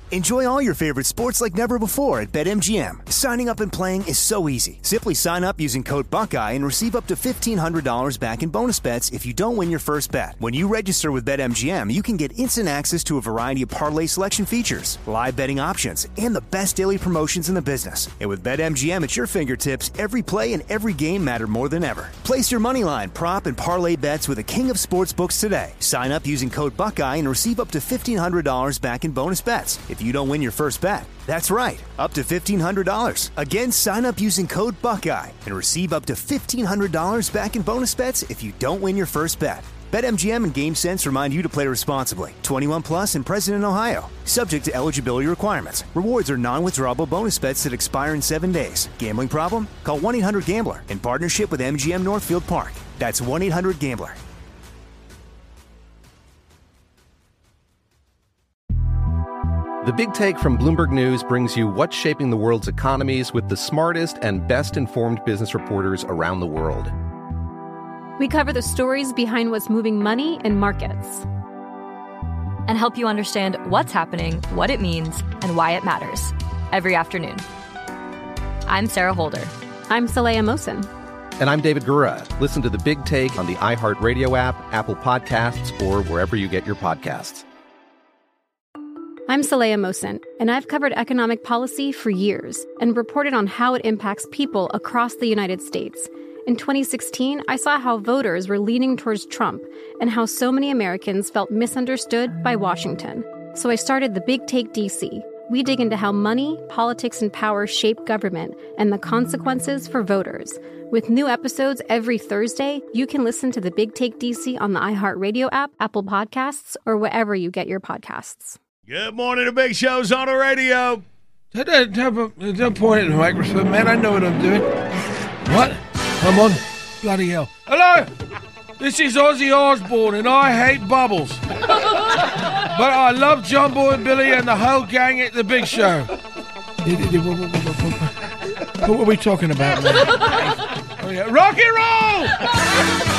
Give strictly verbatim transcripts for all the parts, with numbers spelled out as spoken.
Enjoy all your favorite sports like never before at BetMGM. Signing up and playing is so easy. Simply sign up using code Buckeye and receive up to fifteen hundred dollars back in bonus bets if you don't win your first bet. When you register with BetMGM, you can get instant access to a variety of parlay selection features, live betting options, and the best daily promotions in the business. And with BetMGM at your fingertips, every play and every game matter more than ever. Place your moneyline, prop, and parlay bets with the king of sportsbooks today. Sign up using code Buckeye and receive up to fifteen hundred dollars back in bonus bets if you don't win your first bet. That's right, up to fifteen hundred dollars. Again, sign up using code Buckeye and receive up to fifteen hundred dollars back in bonus bets if you don't win your first bet. BetMGM and GameSense remind you to play responsibly. twenty-one plus and present in Ohio. Subject to eligibility requirements. Rewards are non-withdrawable bonus bets that expire in seven days. Gambling problem? Call one eight hundred gambler in partnership with M G M Northfield Park. That's one eight hundred gambler. The Big Take from Bloomberg News brings you what's shaping the world's economies with the smartest and best-informed business reporters around the world. We cover the stories behind what's moving money and markets. And help you understand what's happening, what it means, and why it matters. Every afternoon. I'm Sarah Holder. I'm Saleha Mohsin. And I'm David Gura. Listen to The Big Take on the iHeartRadio app, Apple Podcasts, or wherever you get your podcasts. I'm Saleha Mohsin, and I've covered economic policy for years and reported on how it impacts people across the United States. In twenty sixteen, I saw how voters were leaning towards Trump and how so many Americans felt misunderstood by Washington. So I started The Big Take D C. We dig into how money, politics, and power shape government and the consequences for voters. With new episodes every Thursday, you can listen to The Big Take D C on the iHeartRadio app, Apple Podcasts, or wherever you get your podcasts. Good morning, the Big Show's on the radio. Don't point at the microphone, man. I know what I'm doing. What? I'm on. Bloody hell. Hello! This is Ozzy Osbourne, and I hate bubbles. But I love John Boy and Billy and the whole gang at the Big Show. What were we talking about, man? Oh, yeah. Rock and roll!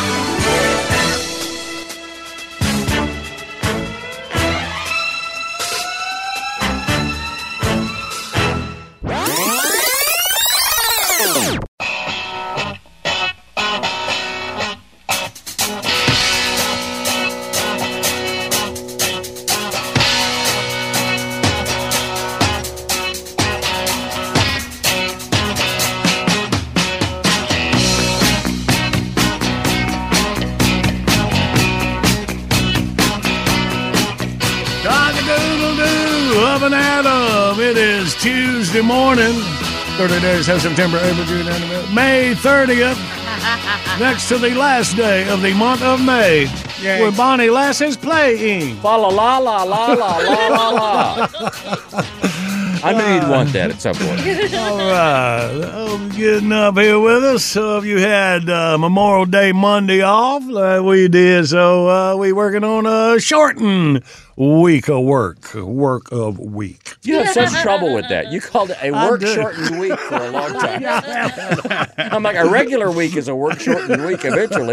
Adam. It is Tuesday morning, thirty days of September, April, June, and May thirtieth, next to the last day of the month of May, Yay. Where Bonnie Lass is playing. La la la la la la la la. I knew you'd want that at some point. All right. I'm getting up here with us. So if you had uh, Memorial Day Monday off, like we did, so uh, we working on a shortened week of work, work of week. You have such trouble with that. You called it a work-shortened week for a long time. I'm like, a regular week is a work-shortened week eventually.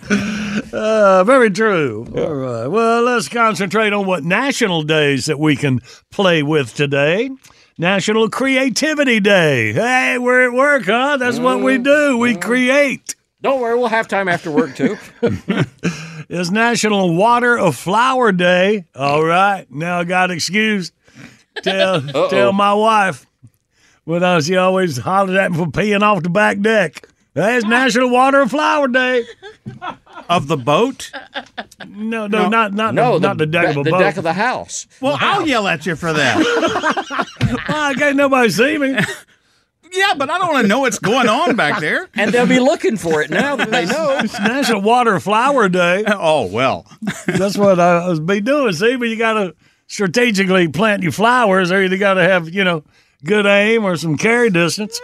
Uh, very true. Yeah. All right. Well, let's concentrate on what national days that we can play with today. National Creativity Day. Hey, we're at work, huh? That's mm. what we do. We mm. create. Don't worry, we'll have time after work, too. It's National Water a Flower Day. All right. Now I got excused. Tell tell my wife. Well, she always hollers at me for peeing off the back deck. It's National Water a Flower Day. Of the boat? No, no, no, not not no, the, not the deck the, of a the boat. The deck of the house. Well, the I'll house. yell at you for that. Well, can't nobody see me. Yeah, but I don't want to know what's going on back there. And they'll be looking for it now that they know. It's National Water Flower Day. Oh, well. That's what I was be doing, see? But you got to strategically plant your flowers, or you got to have, you know, good aim or some carry distance.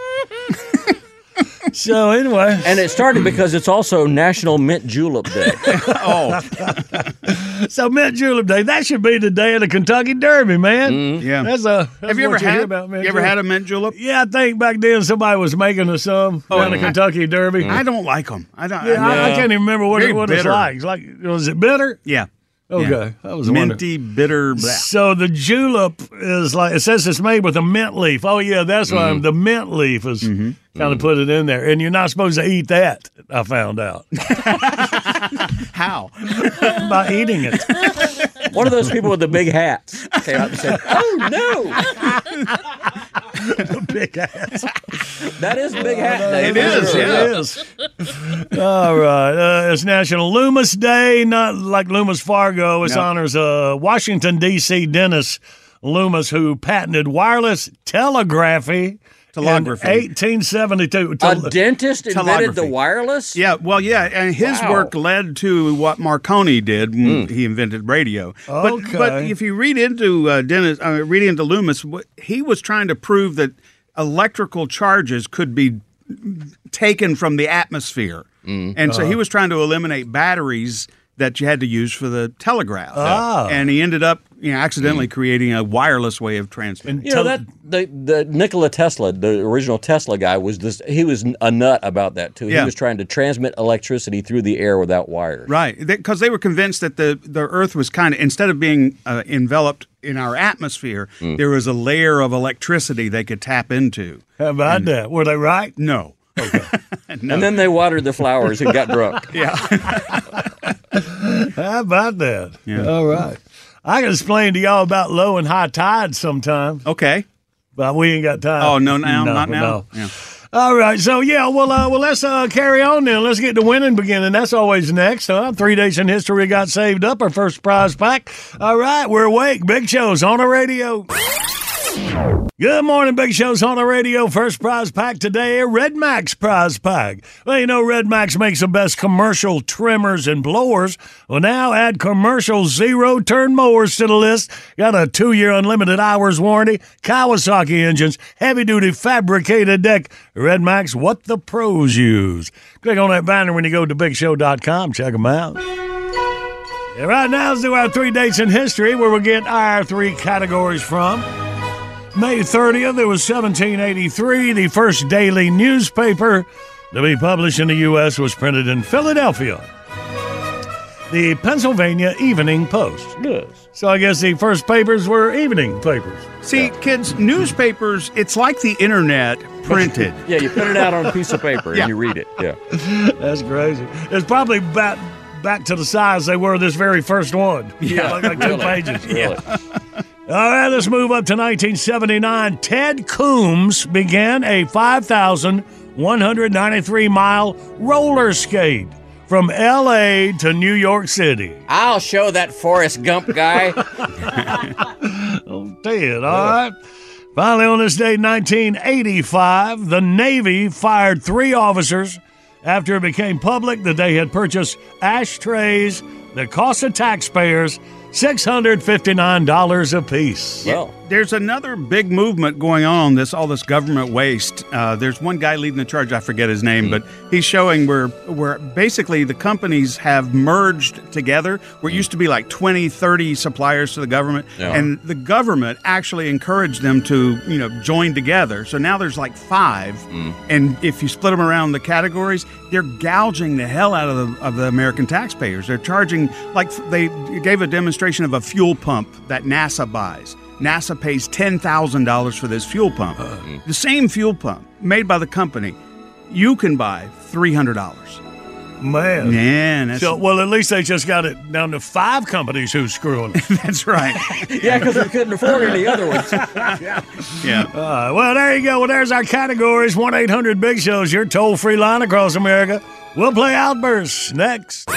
So anyway. And it started because it's also National Mint Julep Day. Oh. So Mint Julep Day, that should be the day of the Kentucky Derby, man. Mm, yeah. That's a that's Have you ever you had about, you ever had a mint julep? Yeah, I think back then somebody was making us some oh, down the Kentucky Derby. I don't like them. I don't. Yeah, I, I can't even remember what, it, what it's bitter. like. It's like, was it bitter? Yeah. Okay, Yeah. that was wonderful. Minty, bitter. Blah. So the julep is like, it says it's made with a mint leaf. Oh, yeah, that's why Mm-hmm. the mint leaf is kind of put it in there. And you're not supposed to eat that, I found out, How? by eating it. One of those people with the big hats came out and said, "Oh no, Big ass. that is Big Hat Day." It is, Sure. yeah. It is. All right. Uh, it's National Loomis Day, not like Loomis Fargo. It No. honors uh, Washington, D C Dennis Loomis, who patented wireless telegraphy Telegraphy. in eighteen seventy-two. A Tel- dentist invented the Telegraphy. wireless. Yeah, well, yeah, and his Wow. work led to what Marconi did when he invented radio. But, Okay. but if you read into uh, Dennis, uh, read into Loomis, what, he was trying to prove that electrical charges could be taken from the atmosphere, and so he was trying to eliminate batteries that you had to use for the telegraph. Ah. And he ended up, you know, accidentally creating a wireless way of transmitting. You know that the the Nikola Tesla, the original Tesla guy, was this. He was a nut about that too. He Yeah. was trying to transmit electricity through the air without wires. Right, because they were convinced that the, the Earth was kind of, instead of being uh, enveloped in our atmosphere, there was a layer of electricity they could tap into. How about that? Were they right? No. And then they watered the flowers and got drunk. How about that? Yeah. All right. I can explain to y'all about low and high tides sometime, Okay. but we ain't got time. Oh, no, now, not now. no. Yeah. All right, so yeah, well, uh, well, let's uh, carry on then. Let's get to winning beginning. That's always next, huh? Three days in history got saved up. Our first prize pack. All right, we're awake. Big Show's on the radio. Good morning, Big Show's on the radio. First prize pack today, Red Max prize pack. Well, you know, Red Max makes the best commercial trimmers and blowers. Well, now add commercial zero-turn mowers to the list. Got a two-year unlimited hours warranty, Kawasaki engines, heavy-duty fabricated deck. Red Max, what the pros use. Click on that banner when you go to big show dot com. Check them out. Yeah, right now, let's do our three dates in history where we get our three categories from. May thirtieth, it was seventeen eighty-three. The first daily newspaper to be published in the U S was printed in Philadelphia. The Pennsylvania Evening Post. Yes. So I guess the first papers were evening papers. See, kids, newspapers, it's like the internet printed. Yeah, you print it out on a piece of paper Yeah. and you read it. Yeah. That's crazy. It's probably back back to the size they were this very first one. Yeah. like, like two Really? pages. Really. All right, let's move up to nineteen seventy-nine. Ted Coombs began a five thousand one hundred ninety-three mile roller skate from L A to New York City. I'll show that Forrest Gump guy. Oh, Ted, all right. Finally, on this day, nineteen eighty-five, the Navy fired three officers after it became public that they had purchased ashtrays that cost the taxpayers six hundred fifty-nine dollars apiece. Well, There's another big movement going on on this, all this government waste. Uh, there's one guy leading the charge, I forget his name, but he's showing where where basically the companies have merged together, where it used to be like twenty, thirty suppliers to the government, Yeah. and the government actually encouraged them to, you know, join together. So now there's like five, and if you split them around the categories, they're gouging the hell out of the, of the American taxpayers. They're charging, like they gave a demonstration of a fuel pump that NASA buys. NASA pays ten thousand dollars for this fuel pump. The same fuel pump made by the company, you can buy three hundred dollars. Man. Man, that's, So, well, at least they just got it down to five companies who's screwing it. that's right. yeah, because we couldn't afford any other ones. Yeah. Uh, well, there you go. Well, there's our categories. one eight hundred big shows, your toll-free line across America. We'll play Outbursts next.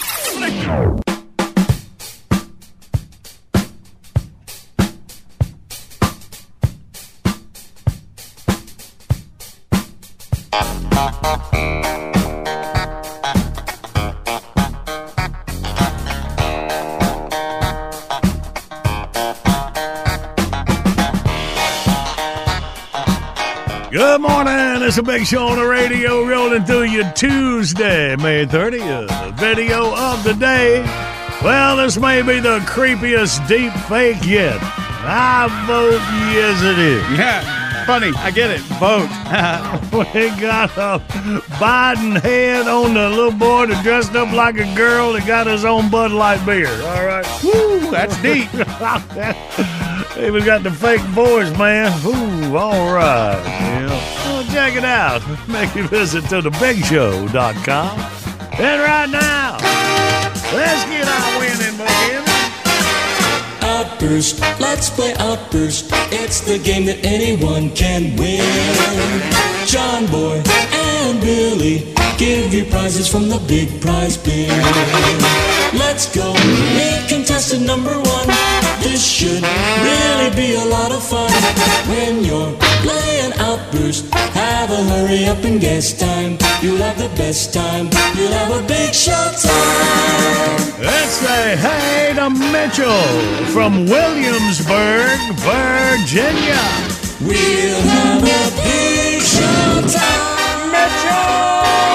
Good morning. It's a big show on the radio rolling through you Tuesday, May thirtieth. Video of the day. Well, this may be the creepiest deep fake yet. I vote yes, it is. Yeah. funny. I get it. Vote. We got a Biden head on the little boy that dressed up like a girl that got his own Bud Light beer. All right. Woo, that's deep. Even got the fake voice, man. Ooh, all right. Yeah. Well, check it out. Make you visit to the big show dot com. And right now, let's get our winning book in. Outburst, let's play Outburst. It's the game that anyone can win. John Boy and Billy give you prizes from the big prize bin. Let's go, meet contestant number one. This should really be a lot of fun. When you're playing Outburst, have a hurry up and guess time. You'll have the best time. You'll have a big show time. Let's say hey to Mitchell from Williamsburg, Virginia. We'll have a big show time. Mitchell!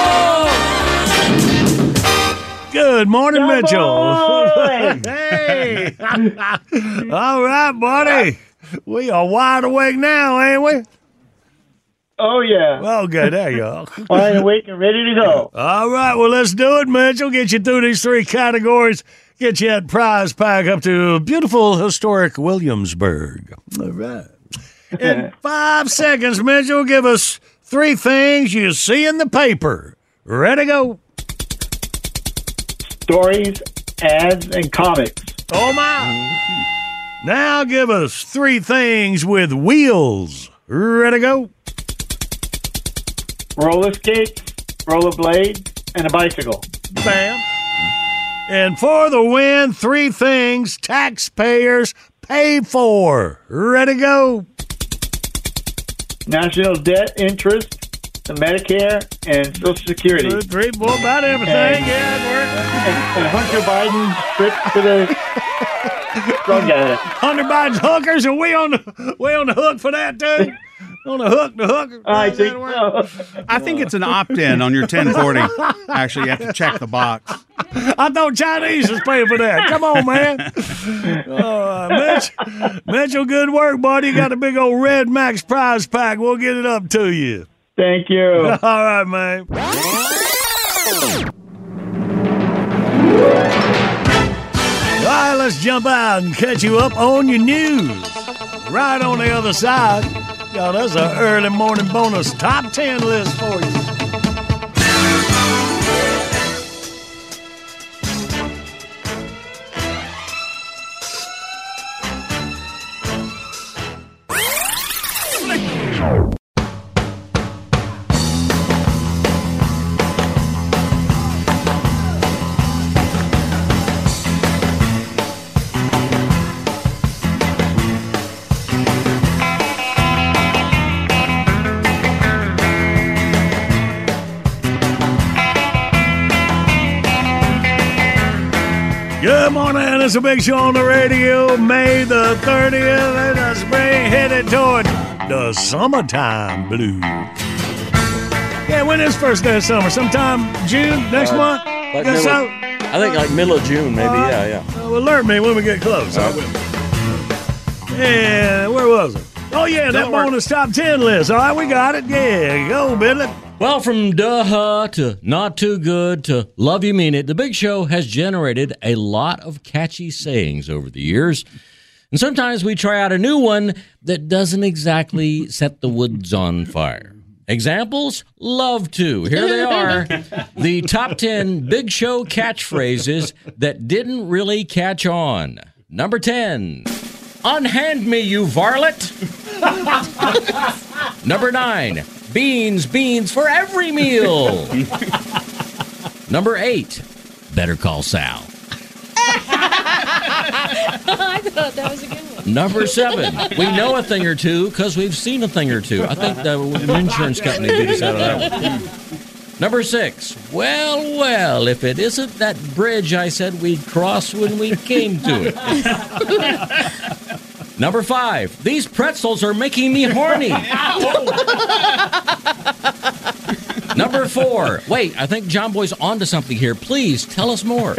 Good morning, Mitchell. Hey. All right, buddy. We are wide awake now, ain't we? Oh, yeah. Okay, there you are. Wide awake and ready to go. All right, well, let's do it, Mitchell. Get you through these three categories. Get you that prize pack up to beautiful, historic Williamsburg. All right. In five seconds, Mitchell, give us three things you see in the paper. Ready, go. Stories, ads, and comics. Oh, my. Now give us three things with wheels. Ready, go. Roller skates, rollerblades, and a bicycle. Bam. And for the win, three things taxpayers pay for. Ready, go. National debt interest, the Medicare, and Social Security. Two, three, boy, about everything. And, yeah, it works. And, and Hunter Biden's trip to the drug addict. Hunter Biden's hookers, are we on the, we on the hook for that, too? On the hook, the hook. I think so. I think it's an opt-in on your ten forty. Actually, you have to check the box. I thought Chinese was paying for that. Come on, man. Uh, Mitch, Mitchell, good work, buddy. You got a big old Red Max prize pack. We'll get it up to you. Thank you. All right, man. All right, let's jump out and catch you up on your news. Right on the other side, got us an early morning bonus top ten list for you. Good morning, it's a big show on the radio. May the thirtieth, and the spring headed toward the summertime blues. Yeah, when is first day of summer? Sometime June, next uh, month? Like Guess middle, so? I think like middle of June, maybe, uh, yeah, yeah. Uh, well, alert me when we get close. I will. And where was it? Oh, yeah, that bonus top ten list. All right, we got it. Yeah, go, Billy. Well, from duh to not too good to love you mean it, the Big Show has generated a lot of catchy sayings over the years. And sometimes we try out a new one that doesn't exactly set the woods on fire. Examples? Love to. Here they are. The top ten Big Show catchphrases that didn't really catch on. Number ten. Unhand me, you varlet. Number nine. Beans, beans for every meal. Number eight, Better Call Sal. I thought that was a good one. Number seven, we know a thing or two because we've seen a thing or two. I think the insurance company beat us out of that one. Number six, well, well, if it isn't that bridge I said we'd cross when we came to it. Number five, these pretzels are making me horny. Number four, wait, I think John Boy's onto something here. Please tell us more.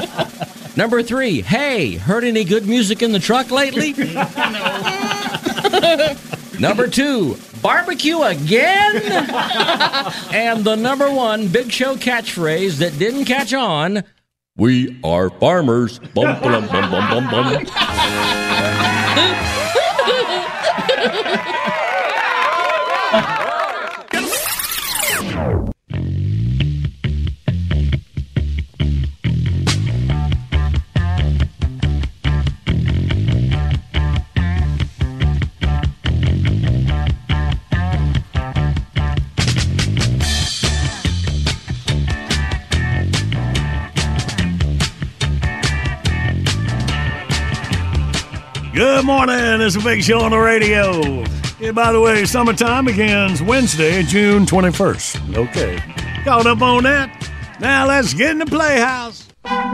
Number three, hey, heard any good music in the truck lately? Number two, barbecue again? And the number one Big Show catchphrase that didn't catch on, we are farmers. Bum, bum, bum, bum, bum, bum. Good morning. It's a Big Show on the radio. Yeah, by the way, summertime begins Wednesday, June twenty-first. Okay. Caught up on that? Now let's get in the Playhouse.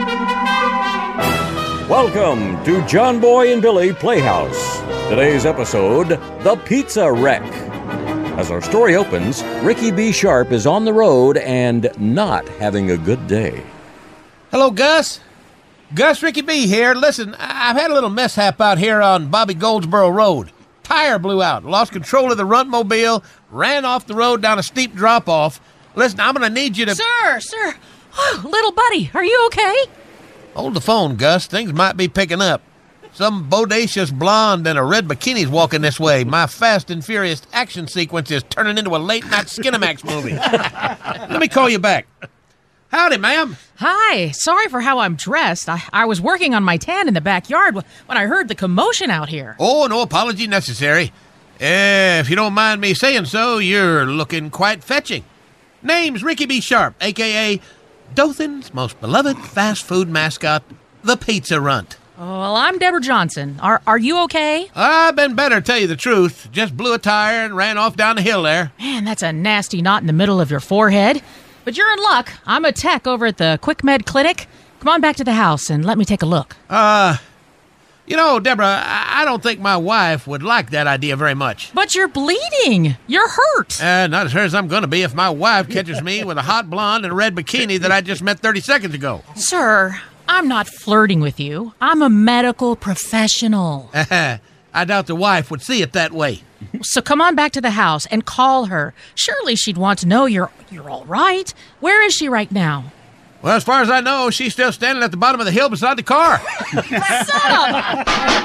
Welcome to John Boy and Billy Playhouse. Today's episode, The Pizza Wreck. As our story opens, Ricky B. Sharp is on the road and not having a good day. Hello, Gus. Gus, Ricky B. here. Listen, I've had a little mishap out here on Bobby Goldsboro Road. Tire blew out, lost control of the runtmobile, ran off the road down a steep drop-off. Listen, I'm going to need you to... Sir, sir. Oh, little buddy, are you okay? Hold the phone, Gus. Things might be picking up. Some bodacious blonde in a red bikini's walking this way. My Fast and Furious action sequence is turning into a late-night Skinamax movie. Let me call you back. Howdy, ma'am. Hi. Sorry for how I'm dressed. I, I was working on my tan in the backyard when I heard the commotion out here. Oh, no apology necessary. Uh, if you don't mind me saying so, you're looking quite fetching. Name's Ricky B. Sharp, a k a. Dothan's most beloved fast food mascot, the Pizza Runt. Oh, well, I'm Deborah Johnson. Are are you okay? I've been better, tell you the truth. Just blew a tire and ran off down the hill there. Man, that's a nasty knot in the middle of your forehead. But you're in luck. I'm a tech over at the Quick Med Clinic. Come on back to the house and let me take a look. Uh, you know, Deborah, I, I don't think my wife would like that idea very much. But you're bleeding. You're hurt. Uh, not as hurt as I'm going to be if my wife catches me with a hot blonde and a red bikini that I just met thirty seconds ago. Sir, I'm not flirting with you. I'm a medical professional. I doubt the wife would see it that way. So come on back to the house and call her. Surely she'd want to know you're you're all right. Where is she right now? Well, as far as I know, she's still standing at the bottom of the hill beside the car. Son of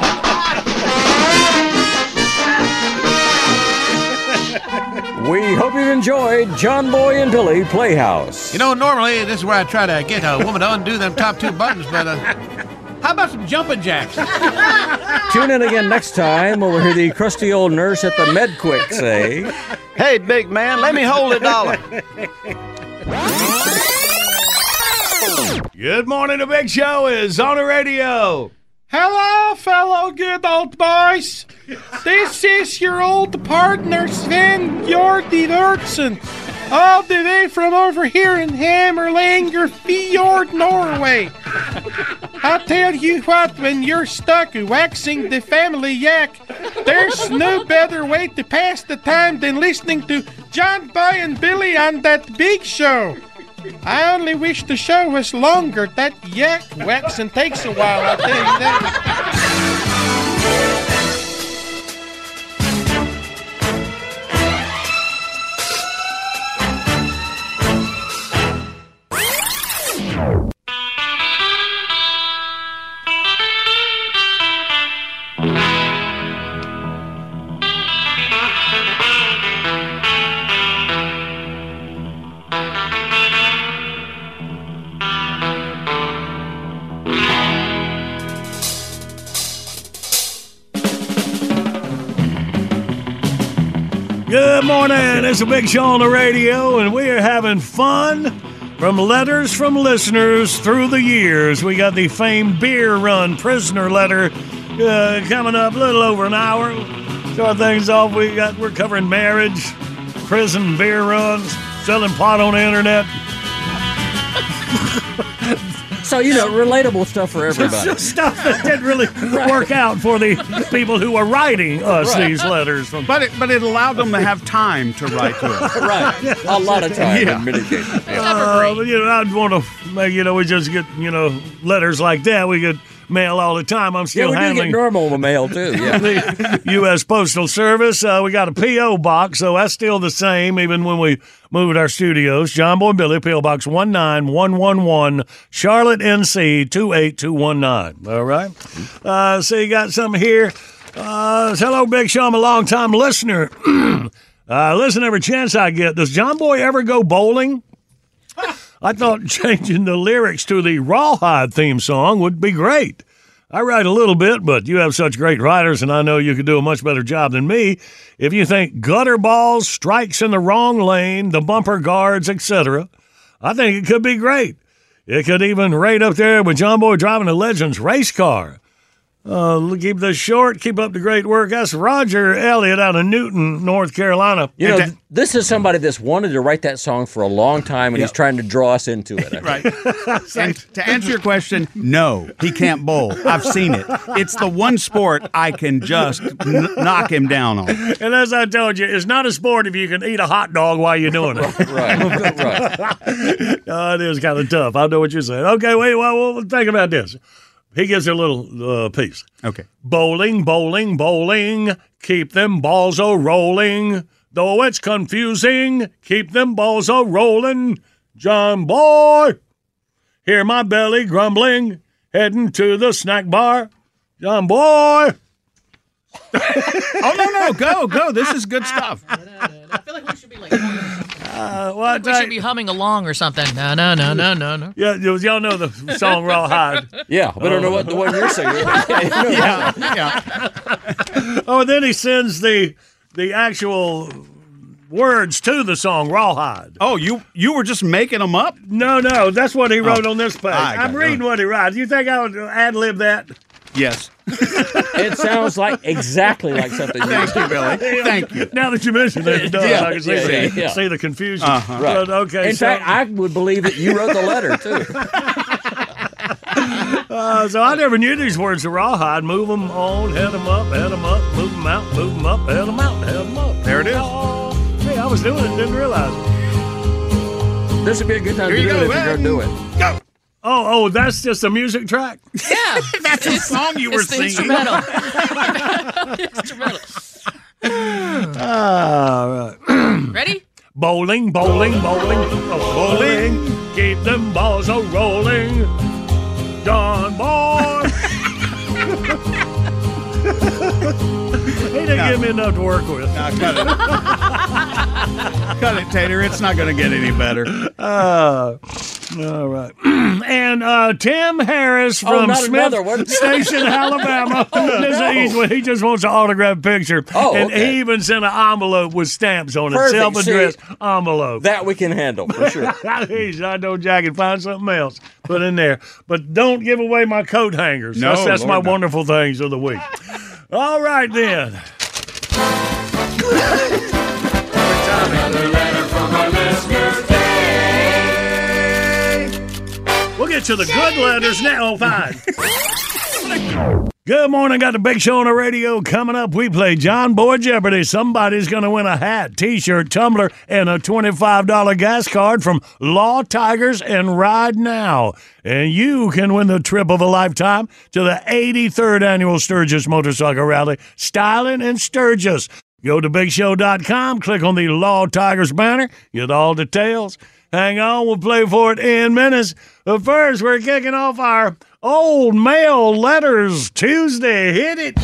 We hope you enjoyed John Boy and Billy Playhouse. You know, normally this is where I try to get a woman to undo them top two buttons, but uh, how about some jumping jacks? Tune in again next time when we hear the crusty old nurse at the MedQuick say, "Hey, big man, let me hold a dollar." Good morning, the Big Show is on the radio. Hello, fellow good old boys. This is your old partner, Sven Jordi Lurtsen, all the way from over here in Hammerlanger Fjord, Norway. I tell you what, when you're stuck waxing the family yak, there's no better way to pass the time than listening to John Boy and Billy on that Big Show. I only wish the show was longer. That yak waxing takes a while, I'll tell you that. Good morning. It's a Big Show on the radio, and we are having fun from letters from listeners through the years. We got the famed beer run prisoner letter uh, coming up a little over an hour. Start things off. We got we're covering marriage, prison beer runs, selling pot on the internet. So, you know, relatable stuff for everybody. Stuff that didn't really right. work out for the people who were writing us right. these letters. From. But it, but it allowed them to have time to write to us. Right. A lot of time yeah. in many cases. Yeah. Uh, but, you know, I'd want to, you know, we just get, you know, letters like that. We could mail all the time. I'm still yeah, we handling do get normal mail, too. Yeah. the U S Postal Service. Uh, we got a P O box, so that's still the same even when we moved our studios. John Boy and Billy, P O Box one nine one one one, Charlotte, N C two eight two one nine. All right? Uh, so you got something here. Uh, hello, Big Show. I'm a long-time listener. uh, listen every chance I get. Does John Boy ever go bowling? I thought changing the lyrics to the Rawhide theme song would be great. I write a little bit, but you have such great writers, and I know you could do a much better job than me. If you think gutter balls, strikes in the wrong lane, the bumper guards, et cetera, I think it could be great. It could even rate up there with John Boy driving a Legends race car. Uh, keep this short. Keep up the great work. That's Roger Elliott out of Newton, North Carolina. You know, this is somebody that's wanted to write that song for a long time, and yep. he's trying to draw us into it. Right. And to answer your question, no, he can't bowl. I've seen it. It's the one sport I can just n- knock him down on. And as I told you, it's not a sport if you can eat a hot dog while you're doing it. right, right. Oh, it is kind of tough. I know what you're saying. Okay, wait, well, well think about this. He gives a little uh, piece. Okay. Bowling, bowling, bowling, keep them balls a-rolling. Though it's confusing, keep them balls a-rolling. John Boy, hear my belly grumbling, heading to the snack bar. John Boy. Oh, no, no, go, go. This is good stuff. I feel like we should be like... Uh, what we should be humming along or something. No, no, no, no, no, no. Yeah, y'all know the song Rawhide. Yeah, we don't know what the one you're singing. yeah, yeah. Oh, and then he sends the the actual words to the song Rawhide. Oh, you you were just making them up? No, no, that's what he wrote oh. on this page. I'm it. reading what he writes. You think I would ad-lib that? Yes. It sounds like exactly like something you Thank you, Billy. Thank you. Now that you mentioned it, it does. Yeah, I can see, yeah, the, yeah, yeah. see the confusion. Uh-huh. Right. But, okay, In so, fact, I would believe that you wrote the letter, too. uh, so I never knew these words to Rawhide. Move them on, head them up, head them up, move them out, move them up, head them out, head them up. There it is. Oh, hey, I was doing it and didn't realize it. This would be a good time Here to do go, it if you're going to do it. Go. Oh, oh, that's just a music track? Yeah. That's a song you were it's the singing. Instrumental. Instrumental. All right. Ready? Bowling, bowling, bowling, oh, bowling. Keep them balls a rolling. John Boy. He didn't No. give me enough to work with. No, cut it. Cut it, Tater. It's not going to get any better. Uh, all right. And uh, Tim Harris Oh, from not Smith another one. Station, Alabama. Oh, This no. is- he, he just wants an autographed picture. Oh, and okay. he even sent an envelope with stamps on it. Perfect. Self-addressed See, envelope. That we can handle, for sure. He's- I know Jack can find something else. Put in there. But don't give away my coat hangers. No, that's that's Lord, my no. wonderful things of the week. All right, then. Another letter from our listener today. We'll get to the good letters now. Oh, fine. Good morning. Got the Big Show on the radio. Coming up, we play John Boy Jeopardy. Somebody's going to win a hat, T-shirt, tumbler, and a twenty-five dollars gas card from Law Tigers and Ride Now. And you can win the trip of a lifetime to the eighty-third Annual Sturgis Motorcycle Rally, Styling in Sturgis. Go to big show dot com, click on the Law Tigers banner, get all details. Hang on, we'll play for it in minutes. But first, we're kicking off our Old Mail Letters Tuesday. Hit it.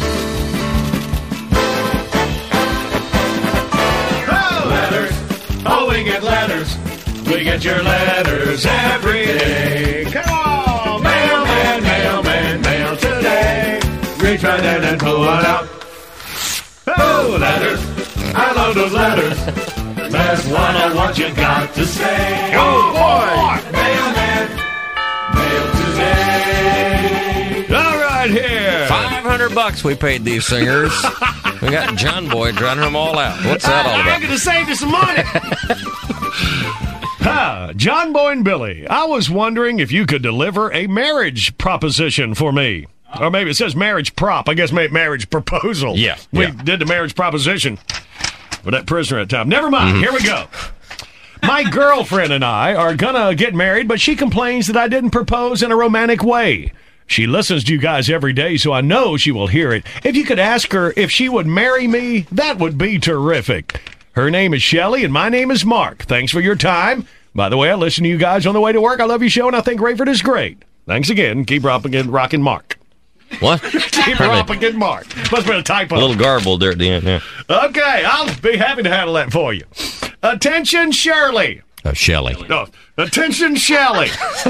Oh, letters. Oh, we get letters. We get your letters every day. Come on, mailman, mailman, mail today. Reach right in and pull it out. Oh, letters. I love those letters. Let's wanna what you got to say. Oh, boy. Mailman, mail today. All right, here. Five hundred bucks we paid these singers. We got John Boy drowning them all out. What's that all I'm about? going to save you some money. Hi, John Boy and Billy. I was wondering if you could deliver a marriage proposition for me. Or maybe it says marriage prop. I guess maybe marriage proposal. Yeah, We yeah. did the marriage proposition for that prisoner at the time. Never mind. Mm-hmm. Here we go. My girlfriend and I are going to get married, but she complains that I didn't propose in a romantic way. She listens to you guys every day, so I know she will hear it. If you could ask her if she would marry me, that would be terrific. Her name is Shelley, and my name is Mark. Thanks for your time. By the way, I listen to you guys on the way to work. I love your show, and I think Rayford is great. Thanks again. Keep rocking, rocking Mark. What? Keep rocking Mark. Must have been a typo. A little garbled there at the end, yeah. Okay, I'll be happy to handle that for you. Attention, Shirley. Uh, Shelley. No, attention, Shelley.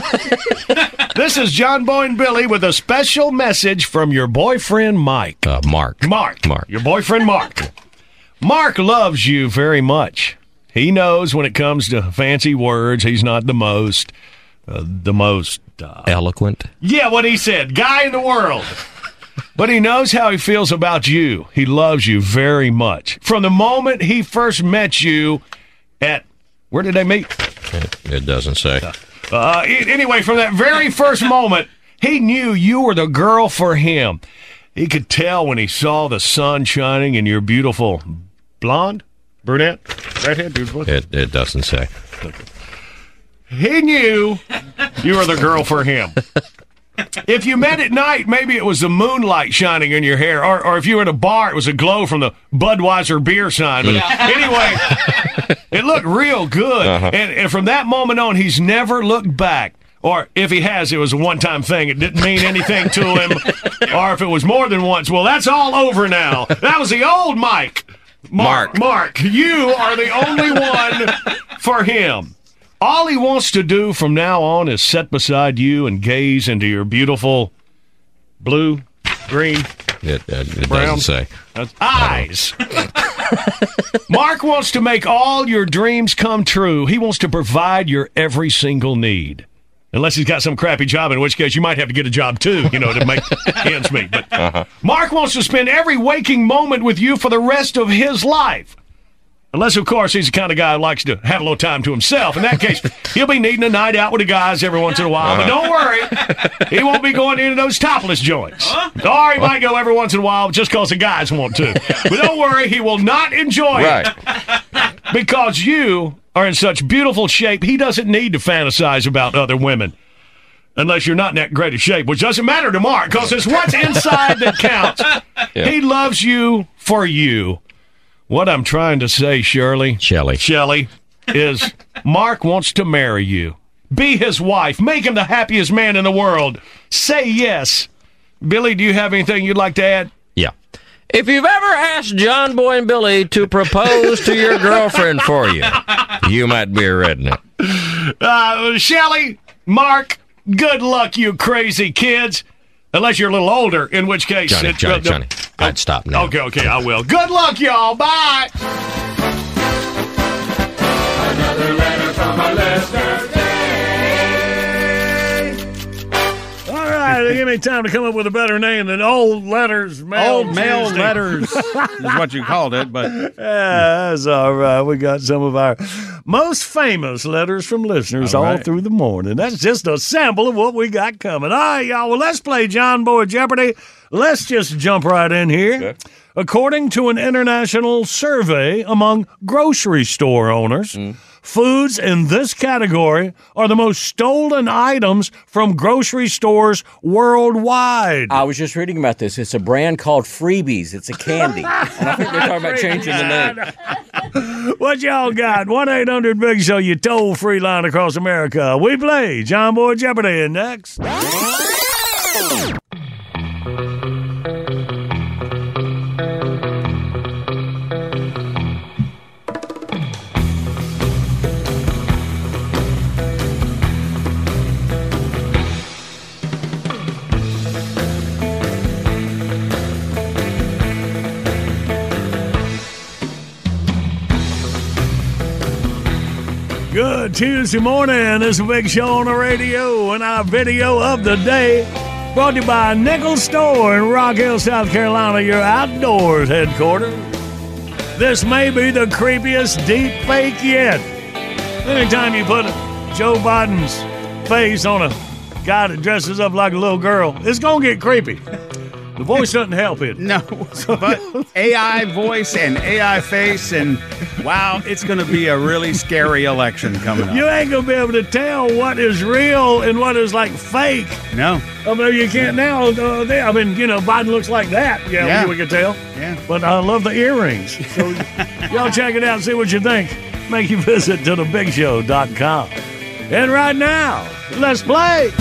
This is John Boy and Billy with a special message from your boyfriend, Mike. Uh, Mark. Mark. Mark. Your boyfriend, Mark. Mark loves you very much. He knows when it comes to fancy words, he's not the most, uh, the most... Uh, eloquent? Yeah, what he said. Guy in the world. But he knows how he feels about you. He loves you very much. From the moment he first met you at... Where did they meet? It, it doesn't say. Uh, anyway, from that very first moment, he knew you were the girl for him. He could tell when he saw the sun shining in your beautiful blonde, brunette, redhead, beautiful. It, it doesn't say. He knew you were the girl for him. If you met at night, maybe it was the moonlight shining in your hair, or, or if you were in a bar, it was a glow from the Budweiser beer sign. But anyway, it looked real good. Uh-huh. And, and from that moment on, he's never looked back. Or if he has, it was a one-time thing. It didn't mean anything to him. Or if it was more than once, well, that's all over now. That was the old Mike. Mark. Mark, you are the only one for him. All he wants to do from now on is sit beside you and gaze into your beautiful blue, green, it, uh, it brown doesn't say. eyes. Mark wants to make all your dreams come true. He wants to provide your every single need. Unless he's got some crappy job, in which case you might have to get a job too, you know, to make ends meet. But uh-huh. Mark wants to spend every waking moment with you for the rest of his life. Unless, of course, he's the kind of guy who likes to have a little time to himself. In that case, he'll be needing a night out with the guys every once in a while. Uh-huh. But don't worry, he won't be going into those topless joints. Huh? Or he might go every once in a while just because the guys want to. But don't worry, he will not enjoy right. it. Because you are in such beautiful shape, he doesn't need to fantasize about other women. Unless you're not in that great a shape, which doesn't matter to Mark, because it's what's inside that counts. Yeah. He loves you for you. What I'm trying to say, Shirley, Shelley, Shelley, is Mark wants to marry you. Be his wife. Make him the happiest man in the world. Say yes. Billy, do you have anything you'd like to add? Yeah. If you've ever asked John Boy and Billy to propose to your girlfriend for you, you might be a redneck. Uh, Shelley, Mark, good luck, you crazy kids. Unless you're a little older, in which case... Johnny, it, Johnny, uh, Johnny, I'd stop now. Okay, okay, I will. Good luck, y'all. Bye. Another letter from our listener. All right, give me time to come up with a better name than Old Letters Mail Old Mail Tuesday. Letters is what you called it, but... Yeah, that's all right. We got some of our most famous letters from listeners all, all all right. through the morning. That's just a sample of what we got coming. All right, y'all, well, let's play John Boy Jeopardy. Let's just jump right in here. Okay. According to an international survey among grocery store owners, mm. foods in this category are the most stolen items from grocery stores worldwide. I was just reading about this. It's a brand called Freebies. It's a candy. And I think they're talking about changing the name. What y'all got? one eight hundred big show, you toll-free line across America. We play John Boy Jeopardy. And next... Good Tuesday morning. This is a big show on the radio, and our video of the day brought to you by Nichols Store in Rock Hill, South Carolina, your outdoors headquarters. This may be the creepiest deep fake yet. Anytime you put Joe Biden's face on a guy that dresses up like a little girl, it's going to get creepy. The voice doesn't help it. No, but A I voice and A I face, and wow, it's going to be a really scary election coming up. You ain't going to be able to tell what is real and what is like fake. No. I mean, you can't now. Uh, they, I mean, you know, Biden looks like that. Yeah, Yeah. we can tell. Yeah. But I love the earrings. So y'all check it out and see what you think. Make you visit to the big show dot com. And right now, let's play.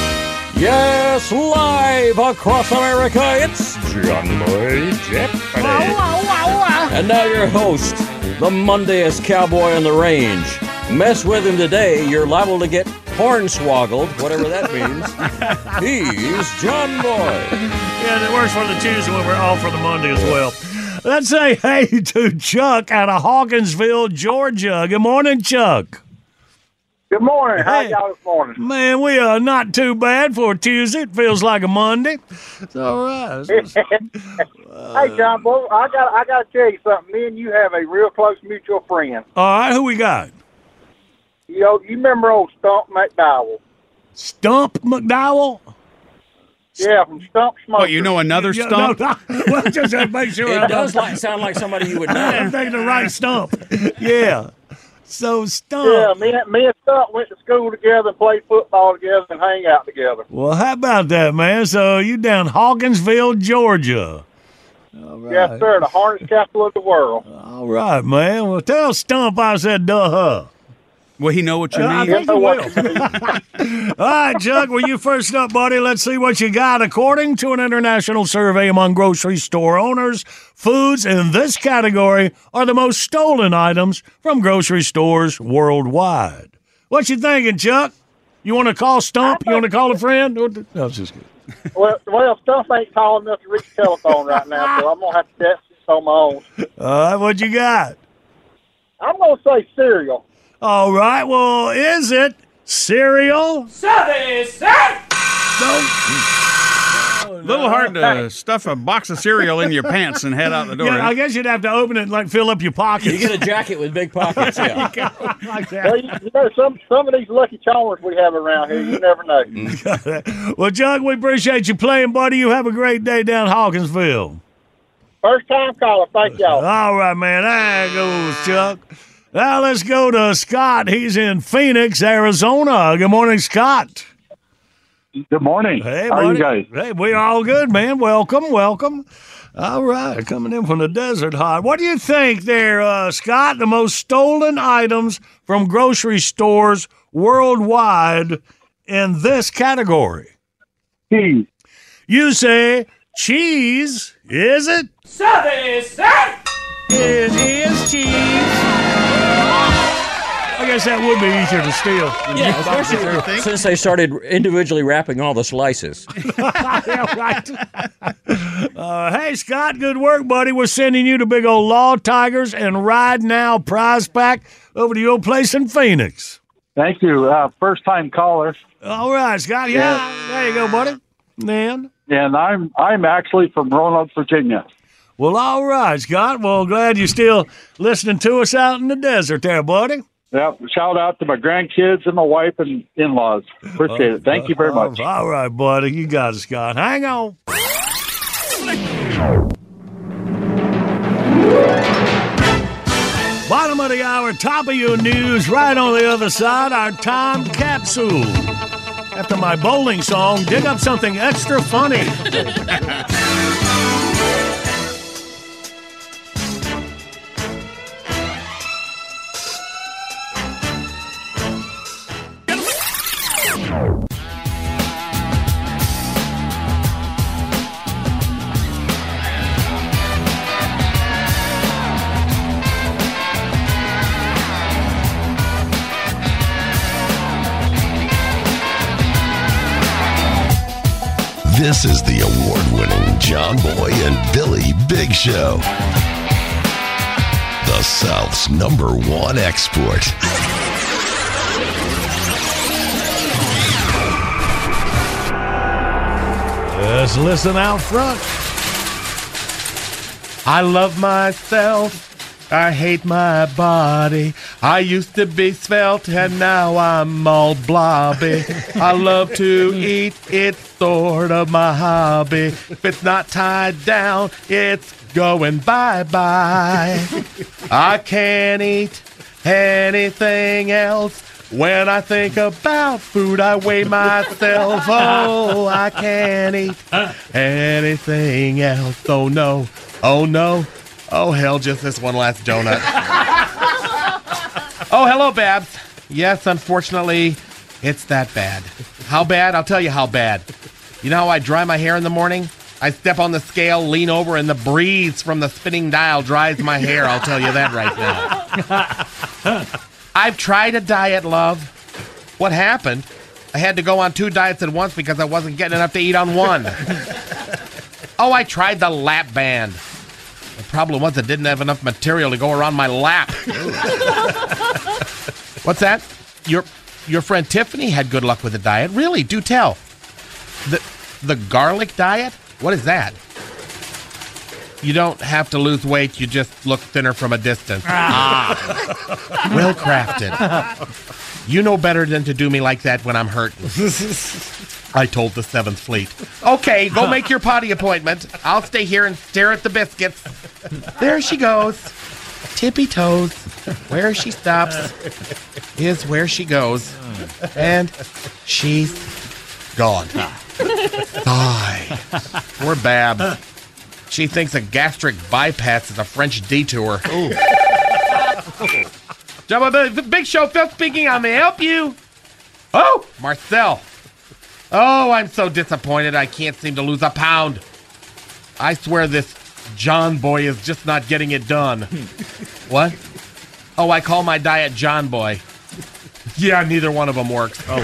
Yes, live across America, it's John Boy Jeopardy. And now your host, the Mondayest cowboy on the range. Mess with him today, you're liable to get hornswoggled, whatever that means. He's John Boy. Yeah, and it works for the Tuesday when we're off for the Monday as well. Let's say hey to Chuck out of Hawkinsville, Georgia. Good morning, Chuck. Good morning. How Hey. y'all this morning? Man, we are not too bad for a Tuesday. It feels like a Monday. It's all right. Hey, John Boy, I got I got to tell you something. Me and you have a real close mutual friend. All right, who we got? You know, you remember old Stump McDowell? Stump McDowell? Yeah, from Stump Smoke. What, you know another Yeah, stump? no, no. Well, just to make sure. It I does know. like, sound like somebody you would I'm know. thinking the right stump. Yeah. So Stump. Yeah, me, and- me and Stump went to school together, played football together, and hang out together. Well, how about that, man? So you down Hawkinsville, Georgia. All right. Yes, sir, the hardest capital of the world. All right, man. Well, tell Stump I said duh. Will he know what you Uh, I mean? think he will. All right, Chuck, well, you first up, buddy. Let's see what you got. According to an international survey among grocery store owners, foods in this category are the most stolen items from grocery stores worldwide. What you thinking, Chuck? You want to call Stump? You want to call a friend? Or- No, it's just good. well, well, Stump ain't calling us to reach the telephone right now, so I'm going to have to test this on my own. All right, what you got? I'm going to say cereal. All right, well, is it cereal? A little hard to stuff a box of cereal in your pants and head out the door. Yeah, I guess you'd have to open it and like fill up your pockets. You get a jacket with big pockets, yeah. like that. Well, you, you know, some, some of these lucky charmers we have around here, you never know. Well, Chuck, we appreciate you playing, buddy. You have a great day down Hawkinsville. First time caller, thank y'all. All right, man. There goes Chuck. Now let's go to Scott. He's in Phoenix, Arizona. Good morning, Scott. Good morning. Hey, How are buddy. you guys? Hey, we are all good, man. Welcome, welcome. All right, coming in from the desert hot. What do you think there, uh, Scott? The most stolen items from grocery stores worldwide in this category? Cheese. You say cheese. Is it? It is cheese. I guess that would be easier to steal. Yeah, especially since they started individually wrapping all the slices. Yeah, right. Uh, hey, Scott, good work, buddy. We're sending you the big old Law Tigers and Ride Now prize pack over to your place in Phoenix. Thank you. Uh, first time caller. All right, Scott. Yeah, yeah. There you go, buddy. Then. And I'm I'm actually from Roanoke, Virginia. Well, all right, Scott. Well, glad you're still listening to us out in the desert there, buddy. Yep. Shout out to my grandkids and my wife and in-laws. Appreciate it. Thank you very much. All right, buddy. You got it, Scott. Hang on. Bottom of the hour, top of your news, right on the other side, our time capsule. After my bowling song, dig up something extra funny. This is the award-winning John Boy and Billy Big Show. The South's number one export. Let's listen out front. I love myself. I hate my body. I used to be svelte and now I'm all blobby. I love to eat. It's sort of my hobby. If it's not tied down, it's going bye-bye. I can't eat anything else. When I think about food, I weigh myself. Oh, I can't eat anything else. Oh, no. Oh, no. Oh, hell, just this one last donut. Oh, hello, Babs. Yes, unfortunately, it's that bad. How bad? I'll tell you how bad. You know how I dry my hair in the morning? I step on the scale, lean over, and the breeze from the spinning dial dries my hair. I'll tell you that right now. I've tried a diet, love. What happened? I had to go on two diets at once because I wasn't getting enough to eat on one. Oh, I tried the lap band. The problem was it didn't have enough material to go around my lap. What's that? Your your friend Tiffany had good luck with the diet. Really? Do tell. The the garlic diet? What is that? You don't have to lose weight. You just look thinner from a distance. Ah. Well crafted. You know better than to do me like that when I'm hurting. I told the Seventh Fleet. Okay, go make your potty appointment. I'll stay here and stare at the biscuits. There she goes. Tippy toes. Where she stops is where she goes. And she's gone. Sigh. Poor Babs. She thinks a gastric bypass is a French detour. Ooh. The Big Show, Phil speaking. I may help you. Oh, Marcel. Oh, I'm so disappointed. I can't seem to lose a pound. I swear this John Boy is just not getting it done. What? Oh, I call my diet John Boy. Yeah, neither one of them works. Oh.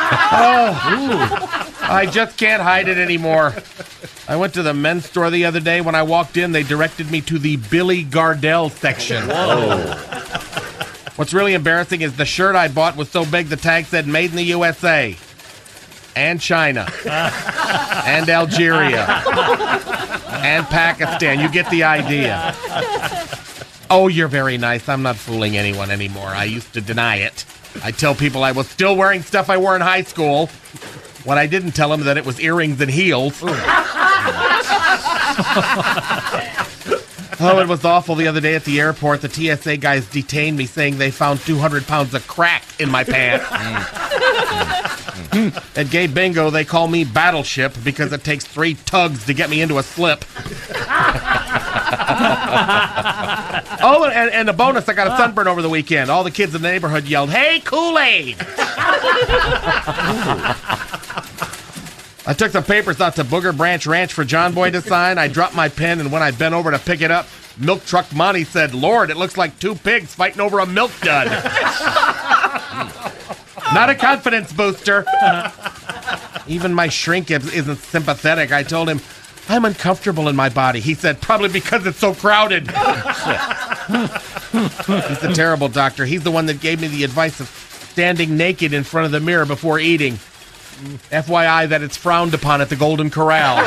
Oh. I just can't hide it anymore. I went to the men's store the other day. When I walked in, they directed me to the Billy Gardell section. Whoa. What's really embarrassing is the shirt I bought was so big the tag said made in the U S A. And China. And Algeria. And Pakistan. You get the idea. Oh, you're very nice. I'm not fooling anyone anymore. I used to deny it. I tell people I was still wearing stuff I wore in high school. When I didn't tell them that it was earrings and heels. Oh, it was awful the other day at the airport. The T S A guys detained me saying they found two hundred pounds of crack in my pants. At Gay Bingo, they call me Battleship because it takes three tugs to get me into a slip. Oh, and, and a bonus, I got a sunburn over the weekend. All the kids in the neighborhood yelled, "Hey, Kool-Aid!" I took the papers out to Booger Branch Ranch for John Boy to sign. I dropped my pen, and when I bent over to pick it up, Milk Truck Monty said, "Lord, it looks like two pigs fighting over a milk dud." Not a confidence booster. Even my shrink isn't sympathetic. I told him, "I'm uncomfortable in my body." He said, "Probably because it's so crowded." He's a terrible doctor. He's the one that gave me the advice of standing naked in front of the mirror before eating. F Y I that it's frowned upon at the Golden Corral.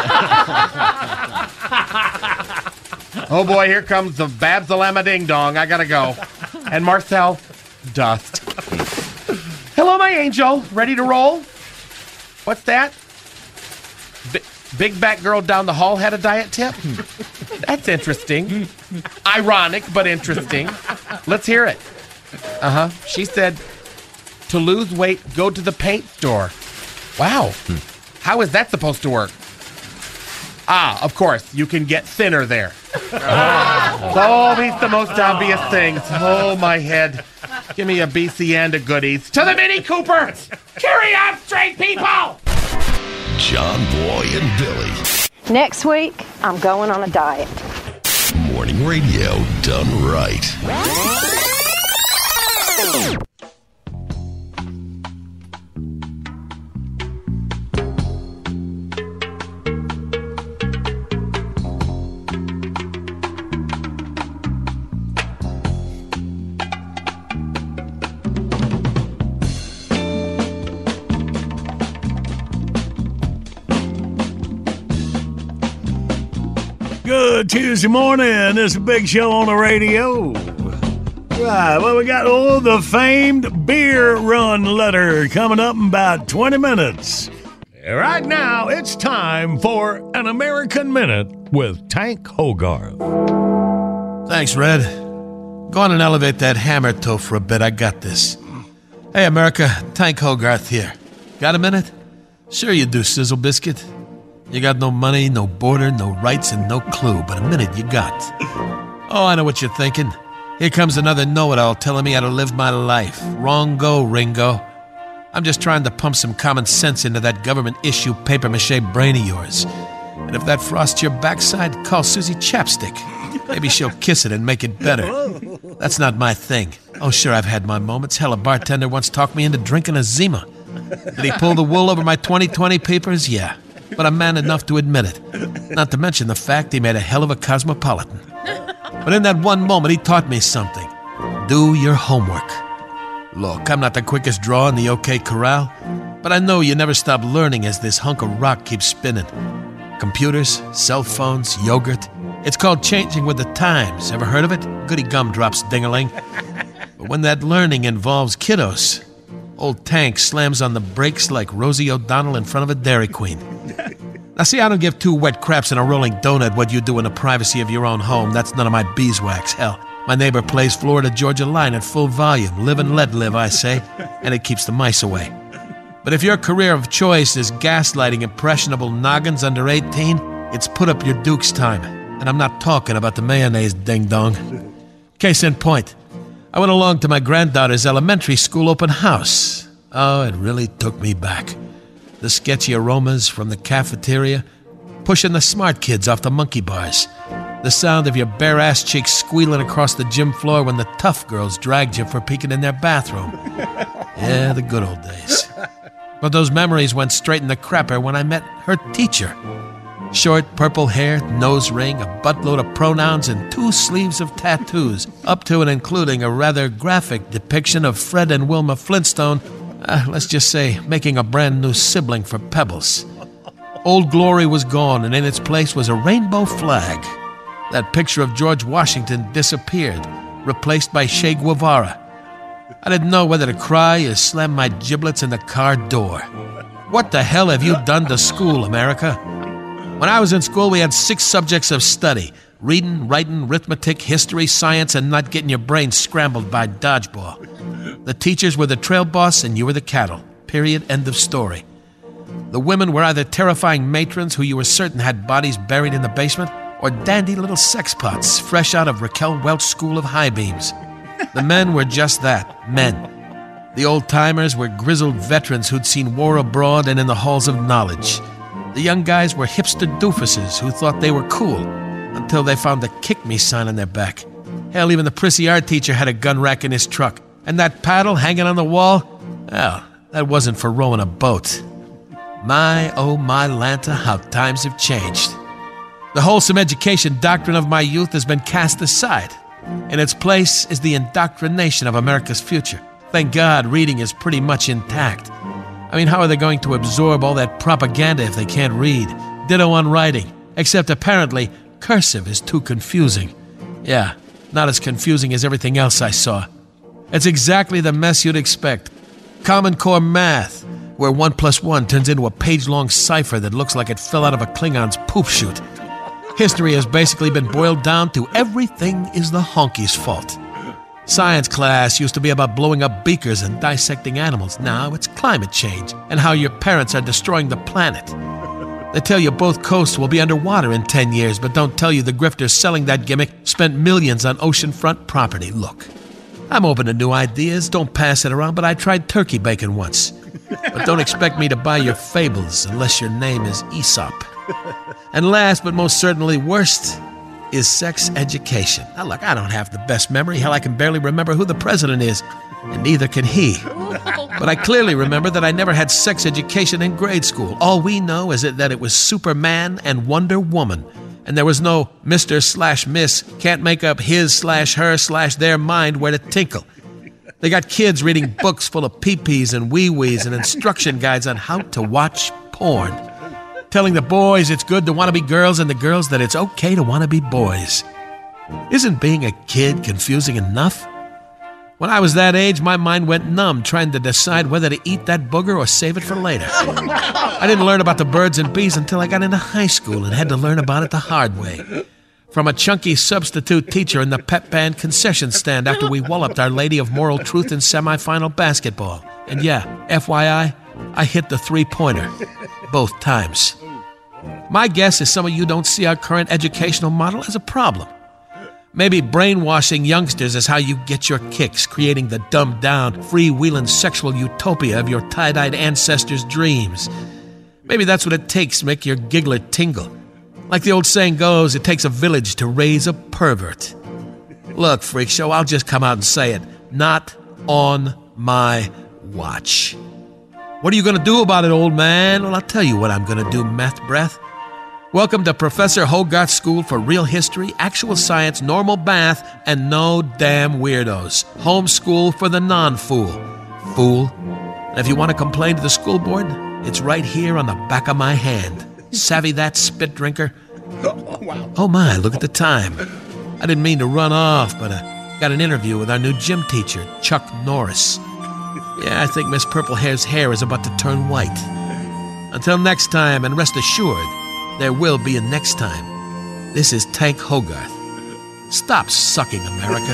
Oh boy, here comes the Babs the Llama Ding Dong. I gotta go. And Marcel, dust. Hello, my angel. Ready to roll? What's that? B- big back girl down the hall had a diet tip? That's interesting. Ironic, but interesting. Let's hear it. Uh-huh. She said, to lose weight, go to the paint store. Wow. Hmm. How is that supposed to work? Ah, of course, you can get thinner there. Oh, these the most obvious things. Oh, my head. Give me a B C and a goodies. To the Mini Cooper! Carry on, straight people! John Boy and Billy. Next week, I'm going on a diet. Morning radio done right. Good Tuesday morning. This is a big show on the radio. Right, well, we got oh, the famed beer run letter coming up in about twenty minutes. Right now, it's time for an American Minute with Tank Hogarth. Thanks, Red. Go on and elevate that hammer toe for a bit. I got this. Hey, America. Tank Hogarth here. Got a minute? Sure you do, Sizzle Biscuit. You got no money, no border, no rights, and no clue, but a minute you got. Oh, I know what you're thinking. Here comes another know-it-all telling me how to live my life. Wrong go, Ringo. I'm just trying to pump some common sense into that government-issue papier-mâché brain of yours. And if that frosts your backside, call Susie Chapstick. Maybe she'll kiss it and make it better. That's not my thing. Oh, sure, I've had my moments. Hell, a bartender once talked me into drinking a Zima. Did he pull the wool over my twenty twenty papers? Yeah. But I'm man enough to admit it. Not to mention the fact he made a hell of a cosmopolitan. But in that one moment, he taught me something. Do your homework. Look, I'm not the quickest draw in the OK Corral, but I know you never stop learning as this hunk of rock keeps spinning. Computers, cell phones, yogurt. It's called changing with the times. Ever heard of it? Goody gumdrops, ding-a-ling. But when that learning involves kiddos, old Tank slams on the brakes like Rosie O'Donnell in front of a Dairy Queen. Now see, I don't give two wet craps and a rolling donut what you do in the privacy of your own home. That's none of my beeswax. Hell, my neighbor plays Florida Georgia Line at full volume. Live and let live, I say, and it keeps the mice away. But if your career of choice is gaslighting impressionable noggins under eighteen, it's put up your Duke's time. And I'm not talking about the mayonnaise ding-dong. Case in point, I went along to my granddaughter's elementary school open house. Oh, it really took me back. The sketchy aromas from the cafeteria, pushing the smart kids off the monkey bars, the sound of your bare-ass cheeks squealing across the gym floor when the tough girls dragged you for peeking in their bathroom. Yeah, the good old days. But those memories went straight in the crapper when I met her teacher. Short purple hair, nose ring, a buttload of pronouns, and two sleeves of tattoos, up to and including a rather graphic depiction of Fred and Wilma Flintstone, uh, let's just say, making a brand new sibling for Pebbles. Old glory was gone, and in its place was a rainbow flag. That picture of George Washington disappeared, replaced by Che Guevara. I didn't know whether to cry or slam my giblets in the car door. What the hell have you done to school, America? When I was in school, we had six subjects of study. Reading, writing, arithmetic, history, science, and not getting your brain scrambled by dodgeball. The teachers were the trail boss and you were the cattle. Period. End of story. The women were either terrifying matrons who you were certain had bodies buried in the basement, or dandy little sex pots fresh out of Raquel Welch School of High Beams. The men were just that, men. The old-timers were grizzled veterans who'd seen war abroad and in the halls of knowledge. The young guys were hipster doofuses who thought they were cool until they found the kick-me sign on their back. Hell, even the prissy art teacher had a gun rack in his truck. And that paddle hanging on the wall? Well, that wasn't for rowing a boat. My, oh my Lanta, how times have changed. The wholesome education doctrine of my youth has been cast aside. In its place is the indoctrination of America's future. Thank God reading is pretty much intact. I mean, how are they going to absorb all that propaganda if they can't read? Ditto on writing. Except apparently, cursive is too confusing. Yeah, not as confusing as everything else I saw. It's exactly the mess you'd expect. Common Core math, where one plus one turns into a page-long cipher that looks like it fell out of a Klingon's poop chute. History has basically been boiled down to everything is the honky's fault. Science class used to be about blowing up beakers and dissecting animals. Now it's climate change and how your parents are destroying the planet. They tell you both coasts will be underwater in ten years, but don't tell you the grifters selling that gimmick spent millions on oceanfront property. Look, I'm open to new ideas. Don't pass it around, but I tried turkey bacon once. But don't expect me to buy your fables unless your name is Aesop. And last but most certainly worst is sex education. Now look, I don't have the best memory. Hell, I can barely remember who the president is, and neither can he. But I clearly remember that I never had sex education in grade school. All we know is that it was Superman and Wonder Woman, and there was no Mister slash Miss can't make up his slash her slash their mind where to tinkle. They got kids reading books full of pee-pees and wee-wees and instruction guides on how to watch porn. Telling the boys it's good to want to be girls and the girls that it's okay to want to be boys. Isn't being a kid confusing enough? When I was that age, my mind went numb trying to decide whether to eat that booger or save it for later. I didn't learn about the birds and bees until I got into high school and had to learn about it the hard way. From a chunky substitute teacher in the pep band concession stand after we walloped Our Lady of Moral Truth in semifinal basketball. And yeah, F Y I, I hit the three-pointer. Both times. My guess is some of you don't see our current educational model as a problem. Maybe brainwashing youngsters is how you get your kicks, creating the dumbed-down, freewheeling sexual utopia of your tie-dyed ancestors' dreams. Maybe that's what it takes to make your giggler tingle. Like the old saying goes, it takes a village to raise a pervert. Look, Freak Show, I'll just come out and say it. Not on my watch. What are you going to do about it, old man? Well, I'll tell you what I'm going to do, meth breath. Welcome to Professor Hogarth's School for Real History, Actual Science, Normal Math, and No Damn Weirdos. Homeschool for the non-fool. Fool. And if you want to complain to the school board, it's right here on the back of my hand. Savvy that, spit drinker? Wow. Oh my, look at the time. I didn't mean to run off, but I got an interview with our new gym teacher, Chuck Norris. Yeah, I think Miss Purplehair's hair is about to turn white. Until next time, and rest assured, there will be a next time. This is Tank Hogarth. Stop sucking, America.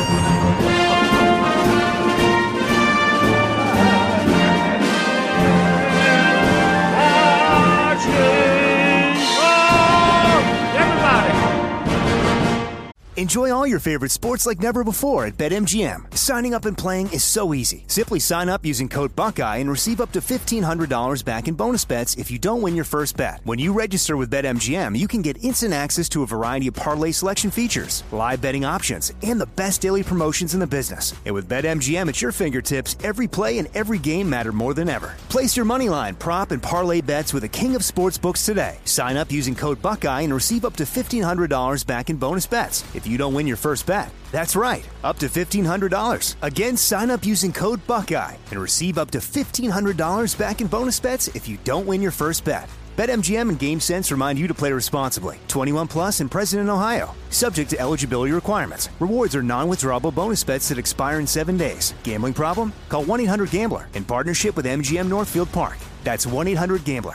Enjoy all your favorite sports like never before at BetMGM. Signing up and playing is so easy. Simply sign up using code Buckeye and receive up to fifteen hundred dollars back in bonus bets if you don't win your first bet. When you register with BetMGM, you can get instant access to a variety of parlay selection features, live betting options, and the best daily promotions in the business. And with BetMGM at your fingertips, every play and every game matter more than ever. Place your moneyline, prop, and parlay bets with the king of sportsbooks today. Sign up using code Buckeye and receive up to fifteen hundred dollars back in bonus bets if you don't win your first bet. That's right, up to fifteen hundred dollars. Again, sign up using code Buckeye and receive up to fifteen hundred dollars back in bonus bets if you don't win your first bet. BetMGM and GameSense remind you to play responsibly. twenty-one plus and present in Ohio. Subject to eligibility requirements. Rewards are non-withdrawable bonus bets that expire in seven days. Gambling problem? Call one eight hundred gambler in partnership with M G M Northfield Park. That's one eight hundred gambler.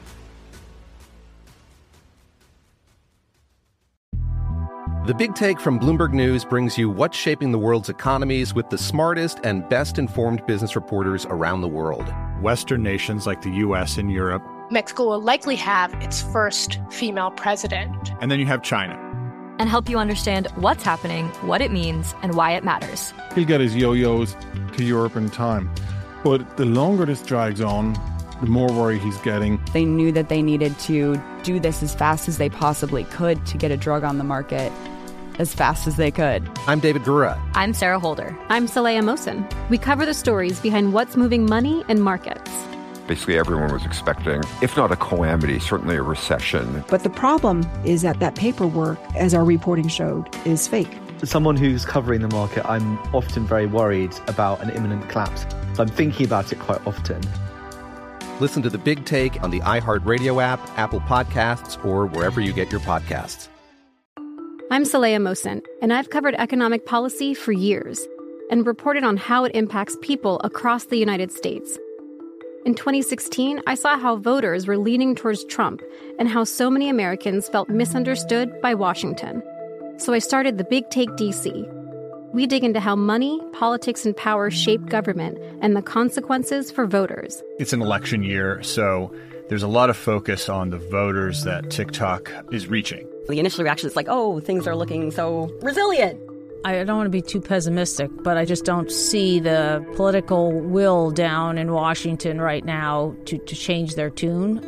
The Big Take from Bloomberg News brings you what's shaping the world's economies with the smartest and best-informed business reporters around the world. Western nations like the U S and Europe. Mexico will likely have its first female president. And then you have China. And help you understand what's happening, what it means, and why it matters. He'll get his yo-yos to Europe in time. But the longer this drags on, the more worry he's getting. They knew that they needed to do this as fast as they possibly could to get a drug on the market as fast as they could. I'm David Gura. I'm Sarah Holder. I'm Saleha Mohsen. We cover the stories behind what's moving money and markets. Basically, everyone was expecting, if not a calamity, certainly a recession. But the problem is that that paperwork, as our reporting showed, is fake. As someone who's covering the market, I'm often very worried about an imminent collapse. So I'm thinking about it quite often. Listen to The Big Take on the iHeartRadio app, Apple Podcasts, or wherever you get your podcasts. I'm Saleha Mohsen, and I've covered economic policy for years and reported on how it impacts people across the United States. In twenty sixteen, I saw how voters were leaning towards Trump and how so many Americans felt misunderstood by Washington. So I started The Big Take D C. We dig into how money, politics, and power shape government and the consequences for voters. It's an election year, so there's a lot of focus on the voters that TikTok is reaching. The initial reaction is like, oh, things are looking so resilient. I don't want to be too pessimistic, but I just don't see the political will down in Washington right now to, to change their tune.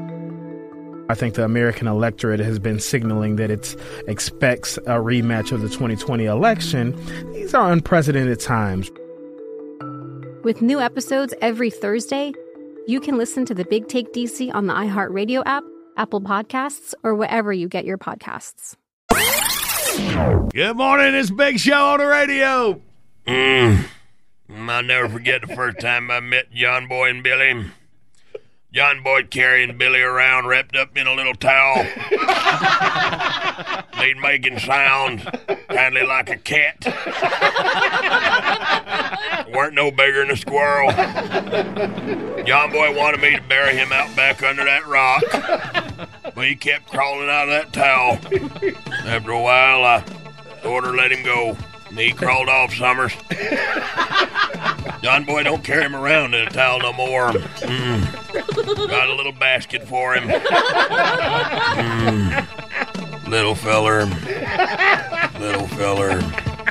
I think the American electorate has been signaling that it expects a rematch of the twenty twenty election. These are unprecedented times. With new episodes every Thursday, you can listen to The Big Take D C on the iHeartRadio app, Apple Podcasts, or wherever you get your podcasts. Good morning, it's Big Show on the radio. Mm. I'll never forget the first time I met John Boy and Billy. John Boy carrying Billy around wrapped up in a little towel. Made making sounds, kindly like a cat. Weren't no bigger than a squirrel. John Boy wanted me to bury him out back under that rock, but he kept crawling out of that towel. After a while, I ordered let him go. And he crawled off, Summers. John Boy don't carry him around in a towel no more. Mm. Got a little basket for him. Mm. Little feller. Little feller.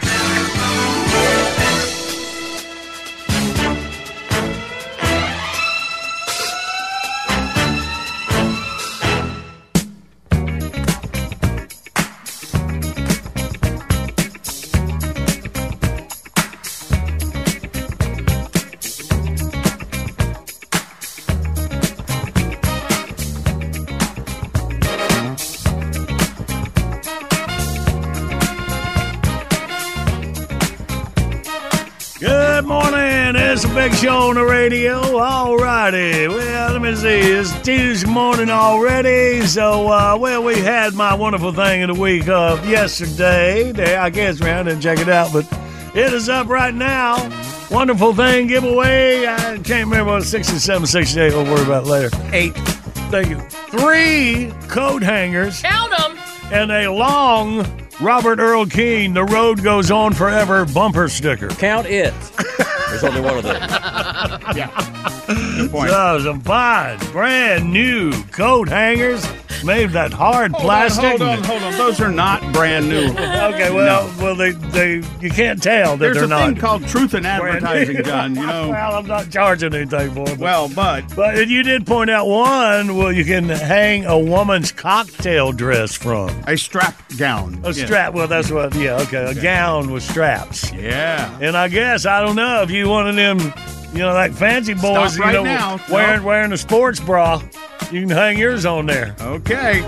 It's a big show on the radio. All righty. Well, let me see. It's Tuesday morning already. So, uh, well, we had my wonderful thing of the week of yesterday. I guess around and check it out, but it is up right now. Wonderful thing giveaway. I can't remember what sixty-seven, sixty-eight. We'll worry about it later. Eight. Thank you. Three coat hangers. Count them. And a long Robert Earl Keen, The Road Goes On Forever bumper sticker. Count it. There's only one of them. Yeah. Good point. So, some fine, brand new coat hangers made of that hard hold plastic. On, hold on, hold on. Those are not brand new. Okay, well, No. well, they, they, you can't tell that There's they're a not. thing called truth in advertising, John. You know. Well, I'm not charging anything for it. But, Well, but but you did point out one. Well, you can hang a woman's cocktail dress from a strap gown. a strap. Well, that's what. Yeah, okay, a gown with straps. Yeah. And I guess I don't know if you one of them, you know, like fancy boys, Stop you right know, now. wearing No. wearing a sports bra. You can hang yours on there. Okay.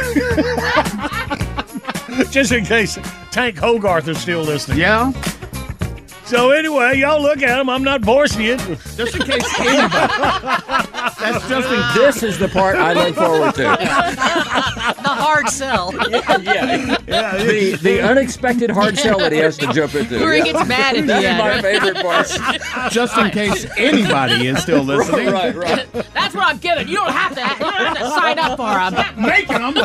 Just in case Tank Hogarth is still listening. Yeah. So anyway, y'all look at them. I'm not forcing you. Just in case anybody. That's just in This is the part I look forward to. The hard sell. yeah. Yeah, The, the unexpected hard sell that he has to jump into. Where he gets mad at the That's end. my favorite part. just in case anybody is still listening. Right, right. That's what I'm giving. You don't have to, you don't have to sign up for them. Making them.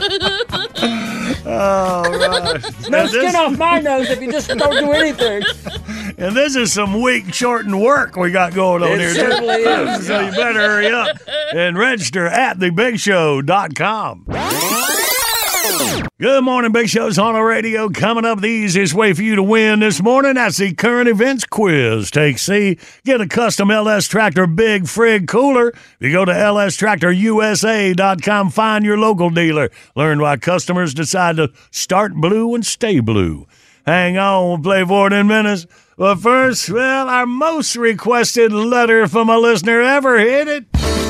Oh, right. No Now, skin this, off my nose if you just don't do anything. and this is some week shortened work we got going on It here. certainly is. So you better hurry up and register at the big show dot com. Good morning, Big Show's on the radio. Coming up, the easiest way for you to win this morning, that's the current events quiz. Take C, get a custom L S Tractor Big Frig cooler. You go to L S Tractor U S A dot com, find your local dealer. Learn why customers decide to start blue and stay blue. Hang on, we'll play for it in minutes. But first, well, our most requested letter from a listener ever. Hit it.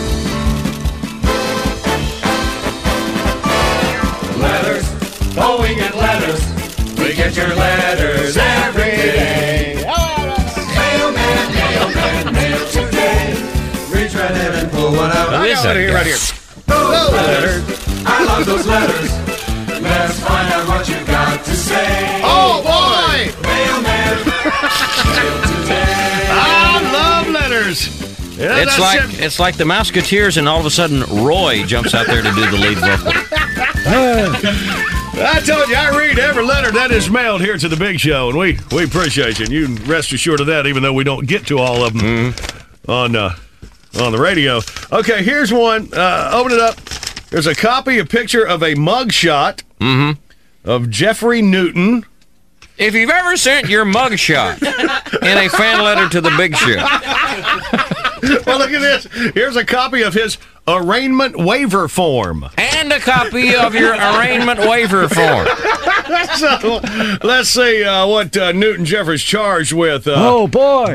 Letters. Oh, we get letters. We get your letters every day. Mailman, mailman, mail today. Reach right in and pull one out. Who is that Right here, guy? right here. Those letters. I love those letters. Let's find out what you got to say. Oh, boy! Mailman, mail today. I love letters. Yeah, It's that's like it. it's like the Musketeers, and all of a sudden Roy jumps out there to do the lead vocal. I told you, I read every letter that is mailed here to the Big Show, and we, we appreciate you. And you can rest assured of that, even though we don't get to all of them Mm-hmm. on uh, on the radio. Okay, here's one. Uh, open it up. There's a copy, a picture of a mugshot Mm-hmm. of Jeffrey Newton. If you've ever sent your mugshot in a fan letter to the Big Show, Well, look at this. Here's a copy of his arraignment waiver form. and a copy of your arraignment waiver form. So, let's see uh, what uh, Newton Jeffrey's charged with. Uh, Oh, boy.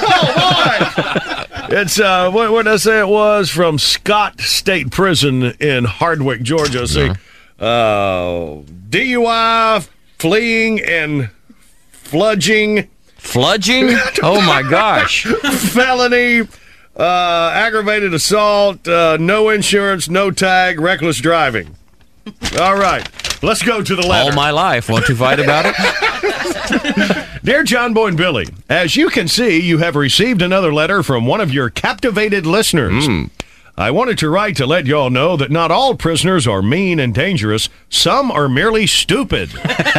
It's, uh, what, what did I say it was? From Scott State Prison in Hardwick, Georgia. See, uh, D U I, fleeing, and fludging. Fludging? Oh, my gosh. Felony, uh, aggravated assault, uh, no insurance, no tag, reckless driving. All right, let's go to the letter. All my life. Want to fight about it? Dear John Boy and Billy, as you can see, you have received another letter from one of your captivated listeners. Mm. I wanted to write to let y'all know that not all prisoners are mean and dangerous. Some are merely stupid.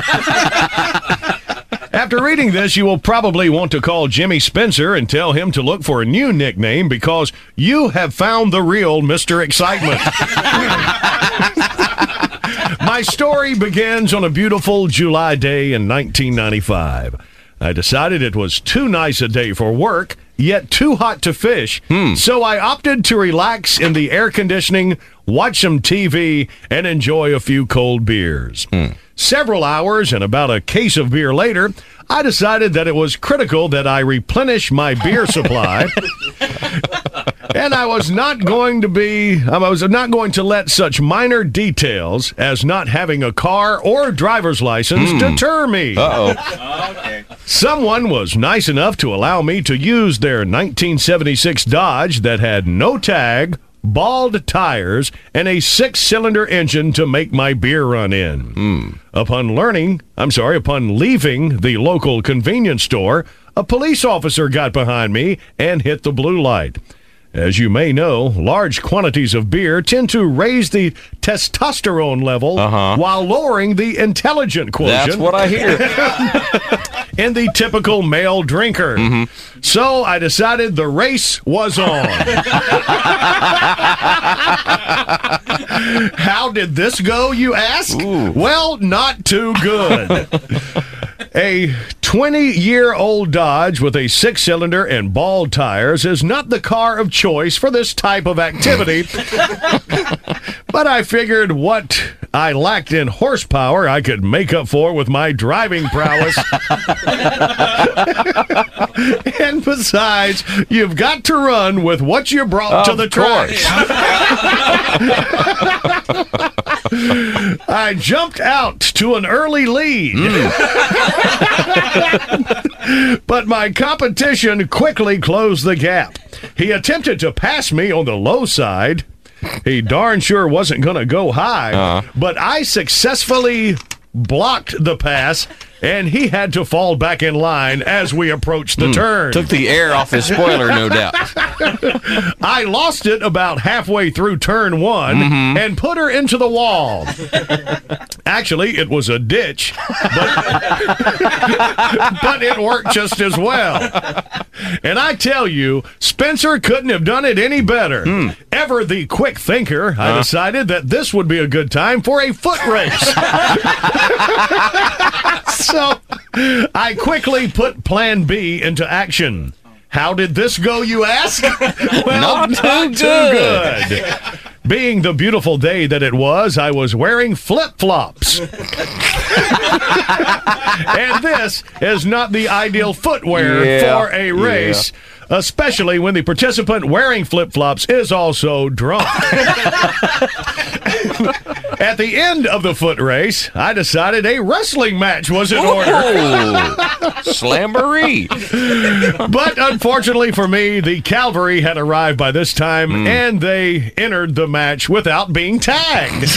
After reading this, you will probably want to call Jimmy Spencer and tell him to look for a new nickname because you have found the real Mister Excitement. My story begins on a beautiful July day in nineteen ninety-five. I decided it was too nice a day for work, yet too hot to fish, Hmm. so I opted to relax in the air conditioning, watch some T V, and enjoy a few cold beers. Hmm. Several hours and about a case of beer later, I decided that it was critical that I replenish my beer supply. And I was not going to be, I was not going to let such minor details as not having a car or driver's license Hmm. deter me. Uh-oh. Okay. Someone was nice enough to allow me to use their nineteen seventy-six Dodge that had no tag, bald tires, and a six-cylinder engine to make my beer run in. Mm. Upon learning, I'm sorry, upon leaving the local convenience store, a police officer got behind me and hit the blue light. As you may know, large quantities of beer tend to raise the testosterone level Uh-huh. while lowering the intelligent quotient. That's what I hear. In the typical male drinker. Mm-hmm. So I decided the race was on. How did this go, you ask? Ooh. Well, not too good. A twenty-year-old Dodge with a six-cylinder and bald tires is not the car of choice for this type of activity. But I figured what I lacked in horsepower, I could make up for with my driving prowess. And besides, you've got to run with what you brought to Of the course. track. I jumped out to an early lead. But my competition quickly closed the gap. He attempted to pass me on the low side. He darn sure wasn't going to go high, Uh-huh. but I successfully blocked the pass, and he had to fall back in line as we approached the Mm. turn. Took the air off his spoiler, no doubt. I lost it about halfway through turn one Mhm. and put her into the wall. Actually, it was a ditch, but, but it worked just as well. And I tell you, Spencer couldn't have done it any better. Hmm. Ever the quick thinker, I Huh? decided that this would be a good time for a foot race. So I quickly put Plan B into action. How did this go, you ask? Well, Not too good. good. Being the beautiful day that it was, I was wearing flip-flops. And this is not the ideal footwear Yeah, for a race, especially when the participant wearing flip-flops is also drunk. At the end of the foot race, I decided a wrestling match was in order. Oh, slamboree. But unfortunately for me, the cavalry had arrived by this time, Mm. and they entered the match without being tagged.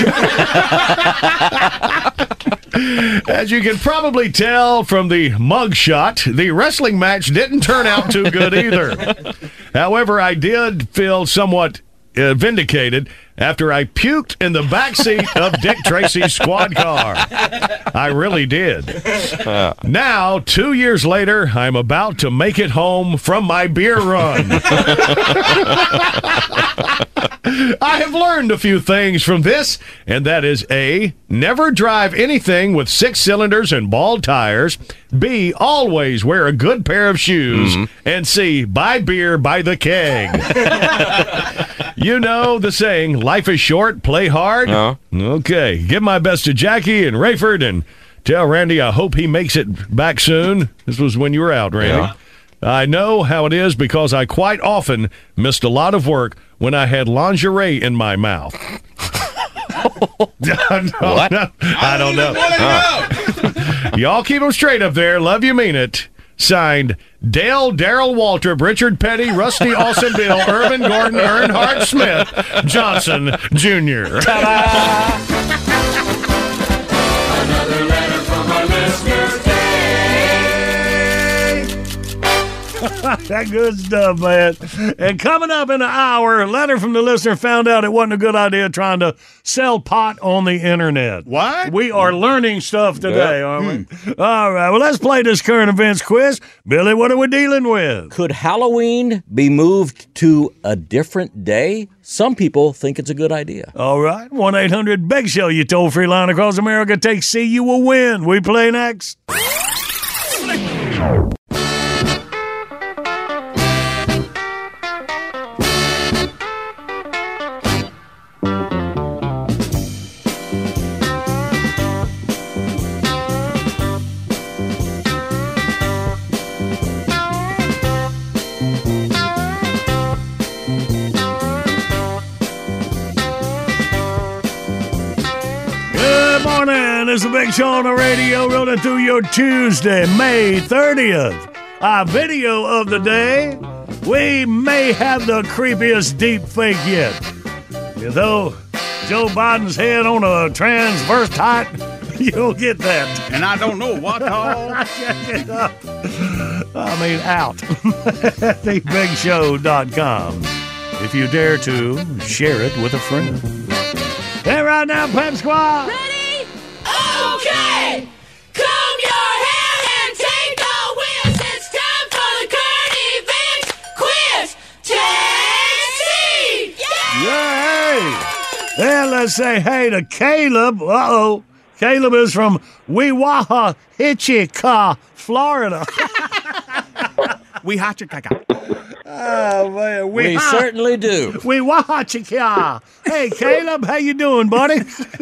As you can probably tell from the mugshot, the wrestling match didn't turn out too good either. However, I did feel somewhat uh, vindicated after I puked in the backseat of Dick Tracy's squad car. I really did. Now, two years later, I'm about to make it home from my beer run. I have learned a few things from this, and that is A, never drive anything with six cylinders and bald tires. B, always wear a good pair of shoes. Mhm. And C, buy beer by the keg. You know the saying, life is short, play hard. Uh-huh. Okay, give my best to Jackie and Rayford, and tell Randy I hope he makes it back soon. This was when you were out, Randy. Yeah. I know how it is because I quite often missed a lot of work when I had lingerie in my mouth. No, What? no, I don't know. Y'all keep them straight up there. Love you, mean it. Signed, Dale, Darrell Waltrip, Richard Petty, Rusty Austin Bill, Irvin Gordon, Earnhardt Smith, Johnson Junior Ta-da! Another letter from our listener, Dave. That good stuff, man. And coming up in an hour, a letter from the listener found out it wasn't a good idea trying to sell pot on the internet. What? We are learning stuff today, Yep. aren't we? All right, well, let's play this current events quiz. Billy, what are we dealing with? Could Halloween be moved to a different day? Some people think it's a good idea. All right, one eight hundred big show, you toll-free line across America. Take C, you will win. We play next. It's the Big Show on the radio, rolling through your Tuesday, May thirtieth. Our video of the day, we may have the creepiest deep fake yet. Though Joe Biden's head on a transvestite, you'll get that. And I don't know what all. Check it up. I mean, out. at the big show dot com. If you dare to, share it with a friend. And right now, Pep Squad. Ready? Okay! Comb your hair and take the whiz. It's time for the current events quiz. Tennessee! Yay! And let's say hey to Caleb. Uh-oh. Caleb is from Weewaha, Hitchika, Florida. Weehachika. Oh, man. We, we certainly do. Weewaha. Hey, Caleb, how you doing, buddy?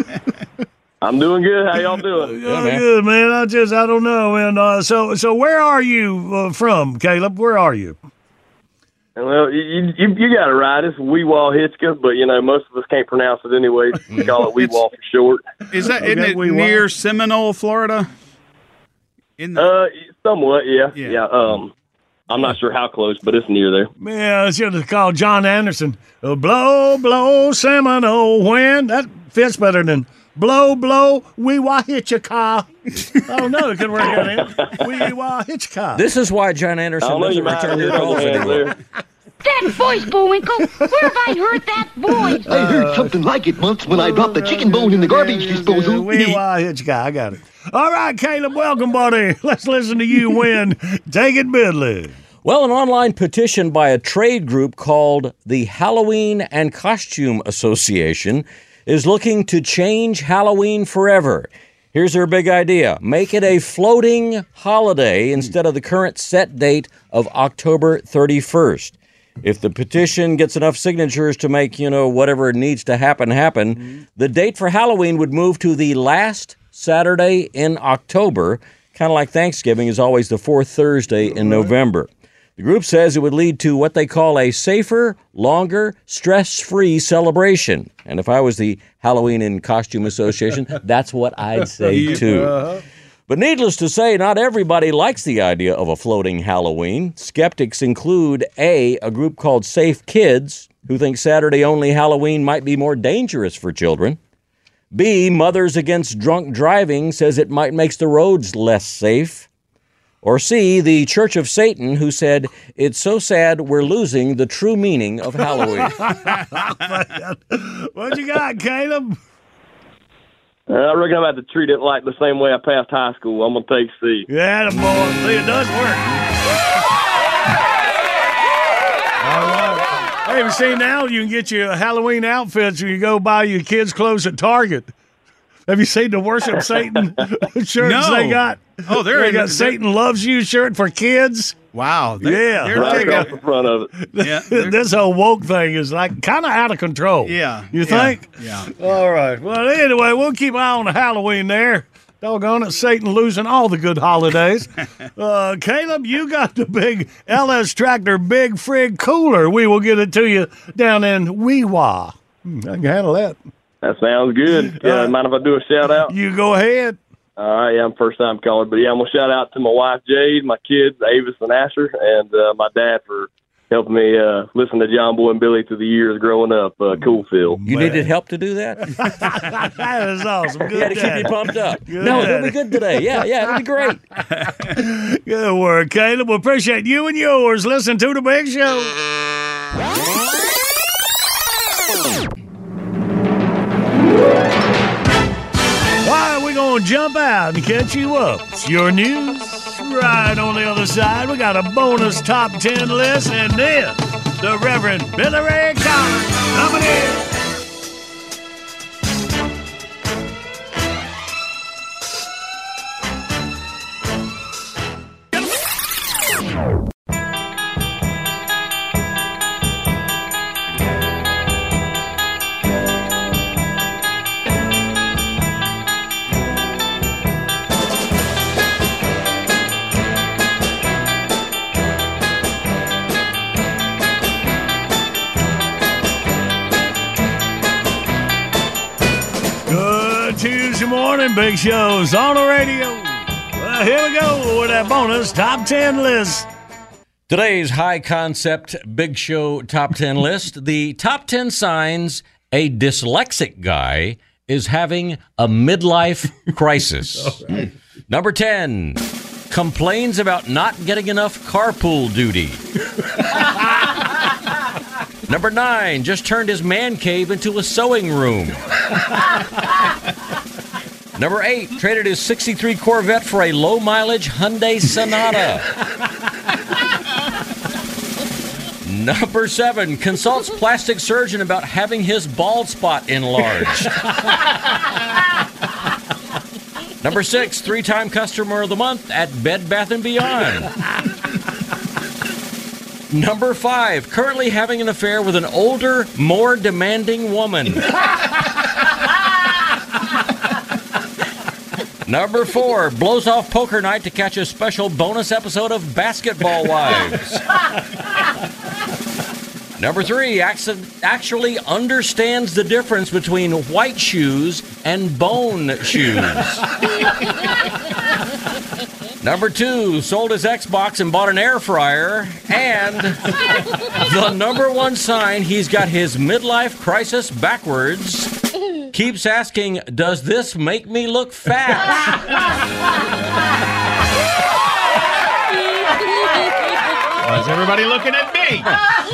I'm doing good. How y'all doing? Oh, man. Good, man. I just, I don't know. And uh, so, so where are you uh, from, Caleb? Where are you? Well, you you, you got it right. It's Weewaw Hitchka, but you know most of us can't pronounce it anyway. We call it Weewaw for short. Is that Okay, isn't it Weewaw. near Seminole, Florida? In the Uh, somewhat, yeah, Yeah. yeah. Um, I'm not sure how close, but it's near there. Yeah, I should have called John Anderson. Uh, blow, blow, Seminole wind. That fits better than blow, blow, Weewaw Hitchika. I don't know. It could work out in Weewaw Hitchika. This is why John Anderson I don't know, doesn't you might return have your your calls hands anymore. there. That voice, Bullwinkle. Where have I heard that voice? I heard something like it once when I dropped the chicken bone in the garbage disposal. Weewaw Hitchika. I got it. All right, Caleb, welcome, buddy. Let's listen to you win. Take it, Bidley. Well, an online petition by a trade group called the Halloween and Costume Association is looking to change Halloween forever. Here's their big idea. Make it a floating holiday instead of the current set date of October thirty-first. If the petition gets enough signatures to make, you know, whatever needs to happen, happen, mm-hmm. the date for Halloween would move to the last Saturday in October, kind of like Thanksgiving is always the fourth Thursday in November. The group says it would lead to what they call a safer, longer, stress-free celebration. And if I was the Halloween and Costume Association, that's what I'd say too. But needless to say, not everybody likes the idea of a floating Halloween. Skeptics include A, a group called Safe Kids, who think Saturday-only Halloween might be more dangerous for children. B, Mothers Against Drunk Driving says it might make the roads less safe. Or C, the Church of Satan, who said, it's so sad we're losing the true meaning of Halloween. What you got, Caleb? Uh, I reckon I'm about to treat it like the same way I passed high school. I'm going to take C. Yeah, the boy. See, it does work. All right. Hey, you see, now you can get your Halloween outfits when you go buy your kids' clothes at Target. Have you seen the Worship Satan shirts No. they got? Oh, they're they in- got they're- Satan Loves You shirt for kids. Wow. They, Yeah. They're Right taking- across the front of it. Yeah, they're- This whole woke thing is like kind of out of control. Yeah. You yeah, think? Yeah. All right. Well, anyway, we'll keep an eye on the Halloween there. Doggone it, Satan losing all the good holidays. uh, Caleb, you got the big L S Tractor Big Frig Cooler. We will get it to you down in Weewaw. Hmm, I can handle that. That sounds good. Yeah, Uh, mind if I do a shout out? You go ahead. All right, yeah, I'm first time calling, but yeah, I'm gonna shout out to my wife Jade, my kids Avis and Asher, and uh, my dad for helping me uh, listen to John Boy and Billy through the years growing up. Uh, cool, Phil. You needed help to do that? That is awesome. Good You got to keep dad. you pumped up. Good no, dad. it'll be good today. Yeah, yeah, it'll be great. Good work, Caleb. We appreciate you and yours. Listen to the Big Show. All right, we're going to jump out and catch you up. It's your news. Right on the other side, we got a bonus top ten list, and then the Reverend Billy Ray Collins coming in. Good Tuesday morning, Big Show's on the radio. Well, here we go with that bonus top ten list. Today's high concept Big Show top ten list. The top ten signs a dyslexic guy is having a midlife crisis. Right. Number ten, complains about not getting enough carpool duty. Number nine, just turned his man cave into a sewing room. Number eight, traded his sixty-three Corvette for a low-mileage Hyundai Sonata. Number seven, consults plastic surgeon about having his bald spot enlarged. Number six, three-time customer of the month at Bed Bath and Beyond. Number five, currently having an affair with an older, more demanding woman. Number four, blows off poker night to catch a special bonus episode of Basketball Wives. Number three, acci- actually understands the difference between white shoes and bone shoes. Number two, sold his Xbox and bought an air fryer. And the number one sign he's got his midlife crisis backwards, keeps asking, does this make me look fat? Why is everybody looking at me?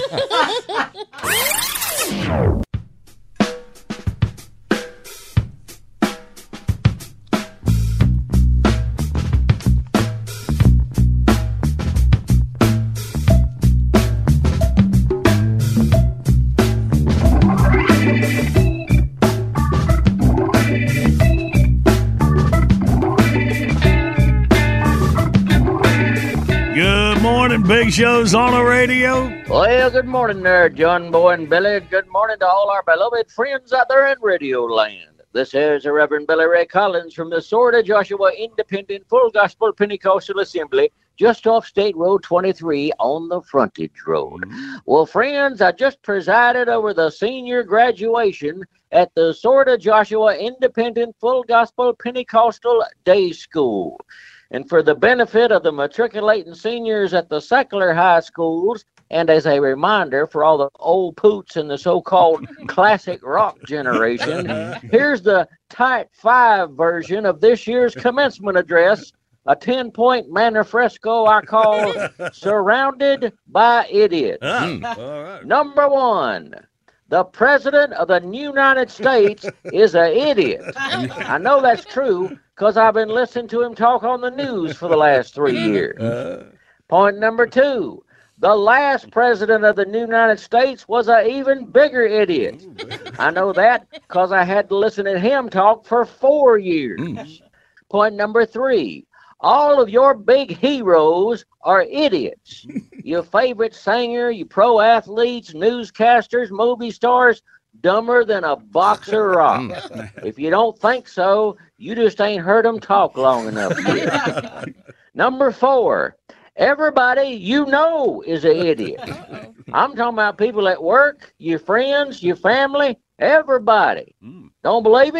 Good morning, Big Show's on the radio. Well, good morning there, John Boy and Billy. Good morning to all our beloved friends out there in Radio Land. This is the Reverend Billy Ray Collins from the Sword of Joshua Independent Full Gospel Pentecostal Assembly, just off State Road twenty-three on the frontage road. Well, friends, I just presided over the senior graduation at the Sword of Joshua Independent Full Gospel Pentecostal Day School. And for the benefit of the matriculating seniors at the secular high schools, and as a reminder for all the old poots in the so-called classic rock generation, here's the Type five version of this year's commencement address, a ten-point manifesto I call Surrounded by Idiots. all right. Number one, the President of the United States is an idiot. I know that's true because I've been listening to him talk on the news for the last three years. Point number two, the last President of the United States was an even bigger idiot. I know that because I had to listen to him talk for four years. Point number three, all of your big heroes are idiots. Your favorite singer, your pro athletes, newscasters, movie stars, dumber than a box of rocks. If you don't think so, you just ain't heard them talk long enough yet. Number four, everybody you know is an idiot. I'm talking about people at work, your friends, your family, everybody. Don't believe it?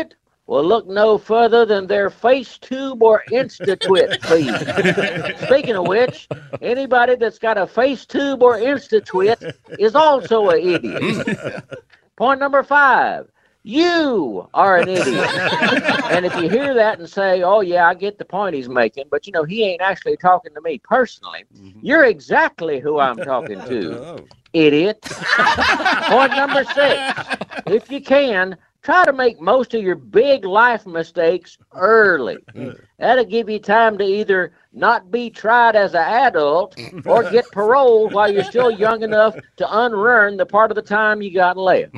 Well, look no further than their FaceTube or InstaTwit feed. Speaking of which, anybody that's got a FaceTube or InstaTwit is also an idiot. Point number five. You are an idiot. And if you hear that and say, oh, yeah, I get the point he's making, but, you know, he ain't actually talking to me personally, mm-hmm. you're exactly who I'm talking to, oh. idiot. Point number six. If you can, try to make most of your big life mistakes early. That'll give you time to either not be tried as an adult or get paroled while you're still young enough to unlearn the part of the time you got left.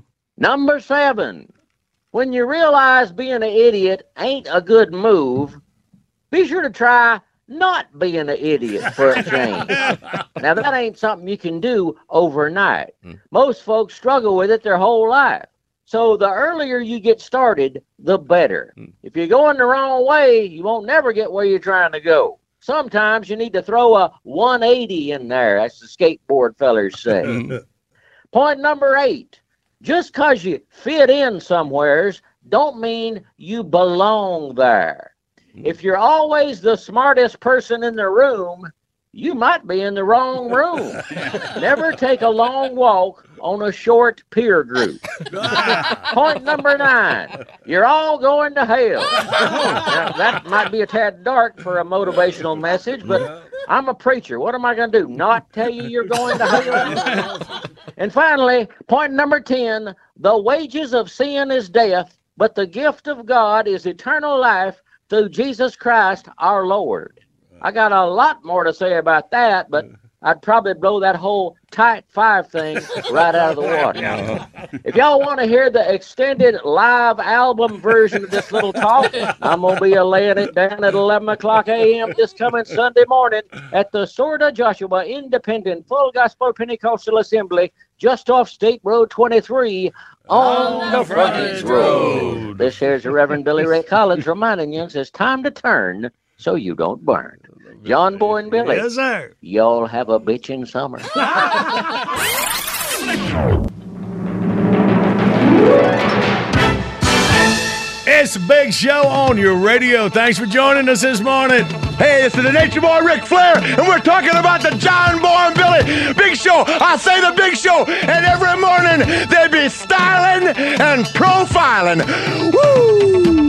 Number seven, when you realize being an idiot ain't a good move, be sure to try not being an idiot for a change. Now, that ain't something you can do overnight. Most folks struggle with it their whole life. So the earlier you get started, the better. If you're going the wrong way, you won't never get where you're trying to go. Sometimes you need to throw a one eighty in there, as the skateboard fellers say. Point number eight. Just because you fit in somewheres don't mean you belong there. If you're always the smartest person in the room, you might be in the wrong room. Never take a long walk on a short peer group. Point number nine. You're all going to hell. Now, that might be a tad dark for a motivational message, but I'm a preacher. What am I going to do? Not tell you you're going to hell? And finally, point number ten. The wages of sin is death, but the gift of God is eternal life through Jesus Christ our Lord. I got a lot more to say about that, but I'd probably blow that whole tight five thing right out of the water. If y'all want to hear the extended live album version of this little talk, I'm going to be laying it down at eleven o'clock a.m. this coming Sunday morning at the Sword of Joshua Independent Full Gospel Pentecostal Assembly just off State Road twenty-three on, on the Frontage Road. Road. This here's the Reverend Billy Ray Collins reminding you it's time to turn so you don't burn. John Boy and Billy. Yes, sir. Y'all have a bitchin' summer. It's a big show on your radio. Thanks for joining us this morning. Hey, this is the Nature Boy Ric Flair, and we're talking about the John Boy and Billy Big Show. I say the Big Show, and every morning they be styling and profiling. Woo!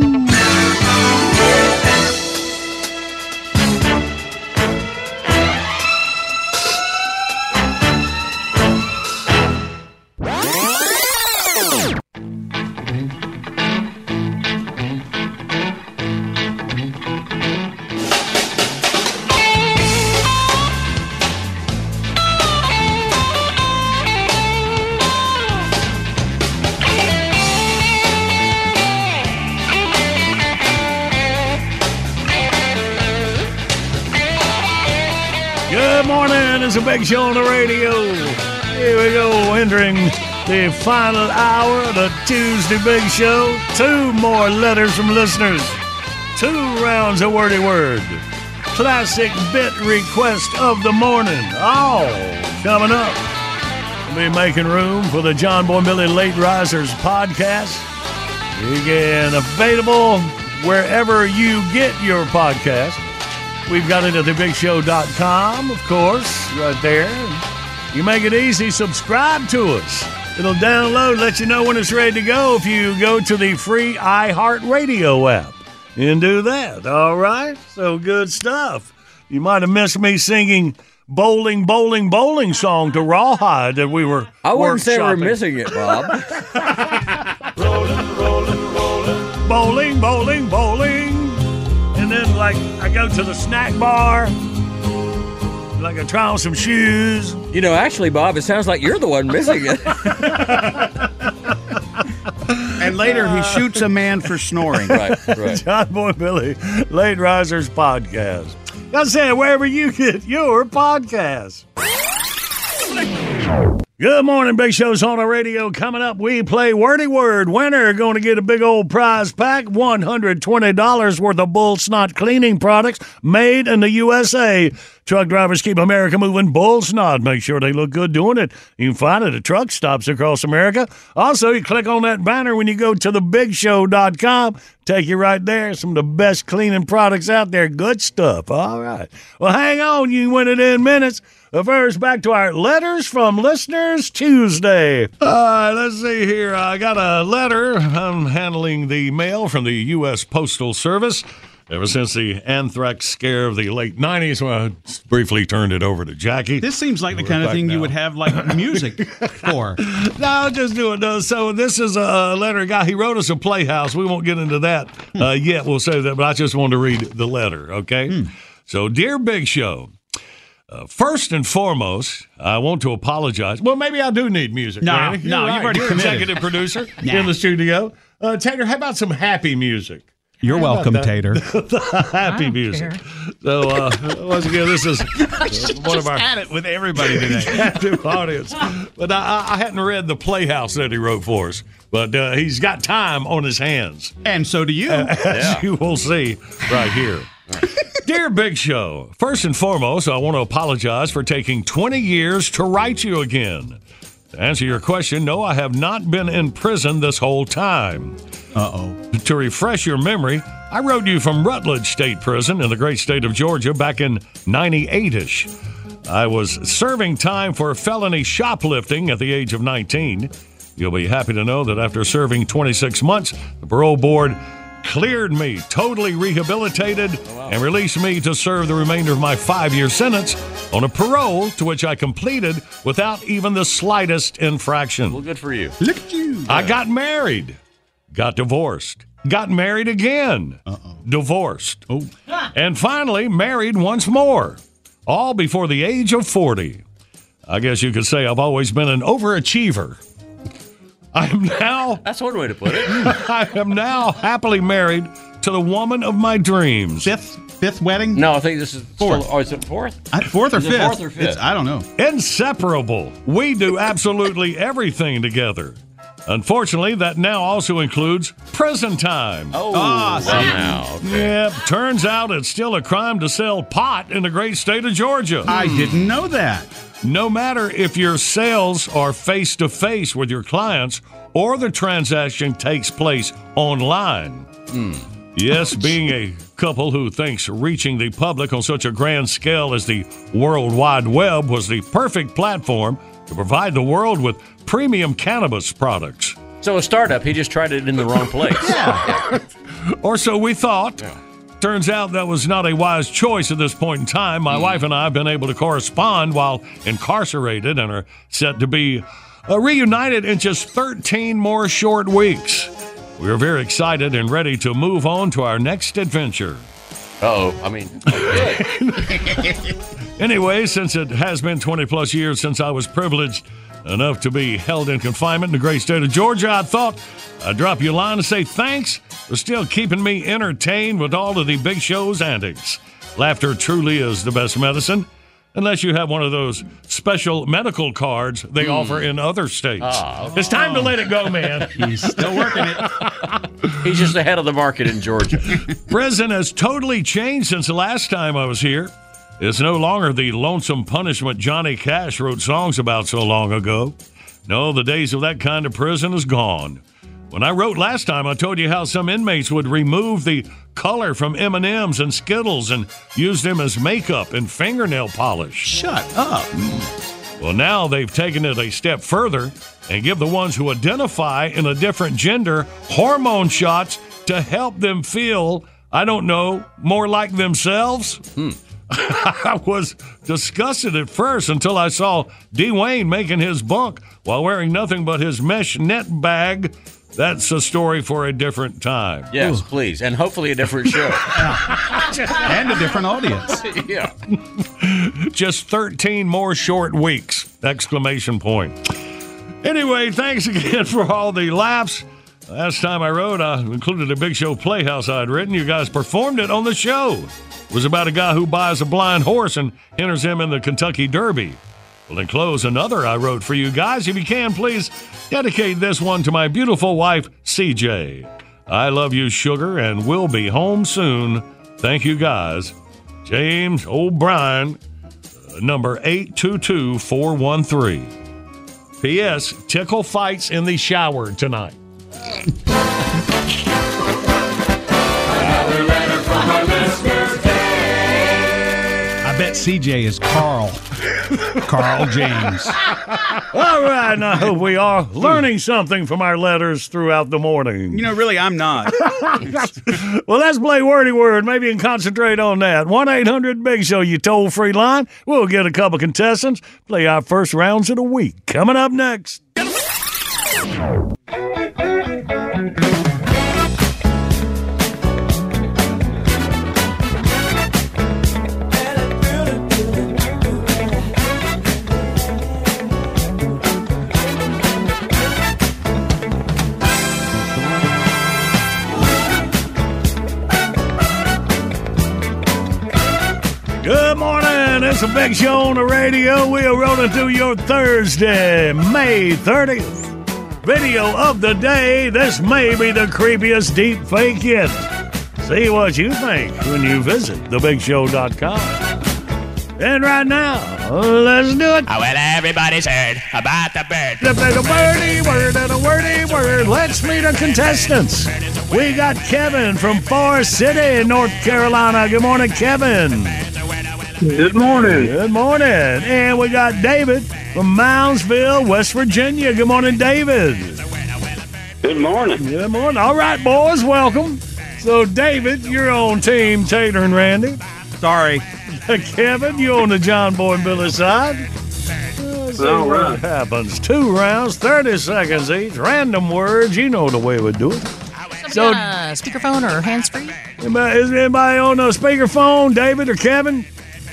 Good morning. It's a big show on the radio. Here we go, entering the final hour of the Tuesday Big Show. Two more letters from listeners. Two rounds of wordy word. Classic bit request of the morning. All coming up. We'll be making room for the John Boy and Billy Late Risers podcast. Again, available wherever you get your podcast. We've got it at the big show dot com, of course, right there. You make it easy, subscribe to us. It'll download, let you know when it's ready to go if you go to the free iHeartRadio app and do that, all right? So good stuff. You might have missed me singing Bowling, Bowling, Bowling song to Rawhide that we were I wouldn't say we're workshopping. missing it, Bob. Rolling, rolling, rolling. Bowling, bowling, bowling. And then, like, I go to the snack bar, like I try on some shoes. You know, actually, Bob, it sounds like you're the one missing it. And later he shoots a man for snoring. Right, right. John Boy and Billy, Late Risers Podcast. Gotta say it wherever you get your podcast. Good morning, Big Show's on the radio. Coming up, we play Wordy Word. Winner going to get a big old prize pack, one hundred twenty dollars worth of Bull Snot cleaning products made in the U S A. Truck drivers keep America moving. Bull Snot. Make sure they look good doing it. You can find it at truck stops across America. Also, you click on that banner when you go to the big show dot com. Take you right there. Some of the best cleaning products out there. Good stuff. All right. Well, hang on. You can win it in minutes. But first, back to our Letters from Listeners Tuesday. All right, let's see here. I got a letter. I'm handling the mail from the U S Postal Service. Ever since the anthrax scare of the late nineties, well, I briefly turned it over to Jackie. This seems like the kind of thing now. you would have like music for. No, just do it. No. So this is a letter guy. He wrote us a playhouse. We won't get into that uh, yet. We'll say that, but I just wanted to read the letter, okay? Hmm. So, Dear Big Show, Uh, first and foremost, I want to apologize. Well, maybe I do need music. No, Randy. no, You're you've already You're committed. executive producer Nah. in the studio. Uh, Tater, how about some happy music? You're How welcome, about that? Tater. The happy music. So, uh, once again, this is uh, one of our at it with everybody today. captive audience. But I, I hadn't read the playhouse that he wrote for us. But uh, he's got time on his hands. And so do you. As Yeah. you will see right here. Dear Big Show, first and foremost, I want to apologize for taking twenty years to write you again. To answer your question, no, I have not been in prison this whole time. Uh-oh. To refresh your memory, I wrote you from Rutledge State Prison in the great state of Georgia back in ninety-eight-ish. I was serving time for felony shoplifting at the age of nineteen. You'll be happy to know that after serving twenty-six months, the parole board cleared me, totally rehabilitated, oh, wow. and released me to serve the remainder of my five-year sentence on a parole to which I completed without even the slightest infraction. Well, good for you. Look at you. I got married, got divorced, got married again, Uh-oh. divorced, Oh. and finally married once more, all before the age of forty. I guess you could say I've always been an overachiever. I am now. That's one way to put it. I am now happily married to the woman of my dreams. Fifth, fifth wedding? No, I think this is Fourth. Still, oh, is it fourth? I, fourth or Is it fifth? fourth or fifth? It's, I don't know. Inseparable. We do absolutely everything together. Unfortunately, that now also includes prison time. Oh, Ah, well, see? now. Okay. Yep. Turns out it's still a crime to sell pot in the great state of Georgia. I didn't know that. No matter if your sales are face-to-face with your clients or the transaction takes place online. Mm. Yes, being a couple who thinks reaching the public on such a grand scale as the World Wide Web was the perfect platform to provide the world with premium cannabis products. So a startup, he just tried it in the wrong place. Yeah. Or so we thought. Yeah. Turns out that was not a wise choice at this point in time. My mm. wife and I have been able to correspond while incarcerated and are set to be uh, reunited in just thirteen more short weeks. We are very excited and ready to move on to our next adventure. Uh-oh. I mean, good. Anyway, since it has been twenty plus years since I was privileged enough to be held in confinement in the great state of Georgia, I thought I'd drop you a line and say thanks for still keeping me entertained with all of the Big Show's antics. Laughter truly is the best medicine, unless you have one of those special medical cards they mm. offer in other states. Oh. It's time to let it go, man. He's still working it. He's just ahead of the market in Georgia. Prison has totally changed since the last time I was here. It's no longer the lonesome punishment Johnny Cash wrote songs about so long ago. No, the days of that kind of prison is gone. When I wrote last time, I told you how some inmates would remove the color from M and M's and Skittles and use them as makeup and fingernail polish. Shut up. Well, now they've taken it a step further and give the ones who identify in a different gender hormone shots to help them feel, I don't know, more like themselves. Hmm. I was disgusted at first until I saw Dwayne making his bunk while wearing nothing but his mesh net bag. That's a story for a different time. Yes, Ooh. please. And hopefully a different show. And a different audience. Yeah. Just thirteen more short weeks. Exclamation point. Anyway, thanks again for all the laughs. Last time I wrote, I included a Big Show Playhouse I'd written. You guys performed it on the show. It was about a guy who buys a blind horse and enters him in the Kentucky Derby. Well, in close, another I wrote for you guys. If you can, please dedicate this one to my beautiful wife, C J. I love you, sugar, and we'll be home soon. Thank you, guys. James O'Brien, uh, number eight two two four one three. P S. Tickle fights in the shower tonight. Another letter from our listener, Dave. I bet C J is Carl. Carl James. All right, and I hope we are learning something from our letters throughout the morning. You know, really, I'm not. Well, let's play Wordy Word. Maybe you can concentrate on that. one eight hundred big show, you toll-free line. We'll get a couple contestants, play our first rounds of the week. Coming up next. Good morning. It's a big show on the radio. We are rolling through your Thursday, May thirtieth. Video of the day. This may be the creepiest deep fake yet. See what you think when you visit the big show dot com. And right now, let's do it. Oh, well, everybody's heard about the bird. The the wordy word and a wordy word. Let's meet our contestants. We got Kevin from Forest City, North Carolina. Good morning, Kevin. Good morning. Good morning. And we got David from Moundsville, West Virginia. Good morning, David. Good morning. Good morning. All right, boys, welcome. So, David, you're on Team Tater and Randy. Sorry. Kevin, you're on the John Boy and Billy side. Let's see All what right. happens. Two rounds, thirty seconds each. Random words. You know the way we do it. So, uh, speakerphone or hands-free? anybody- is anybody on the speakerphone, David or Kevin?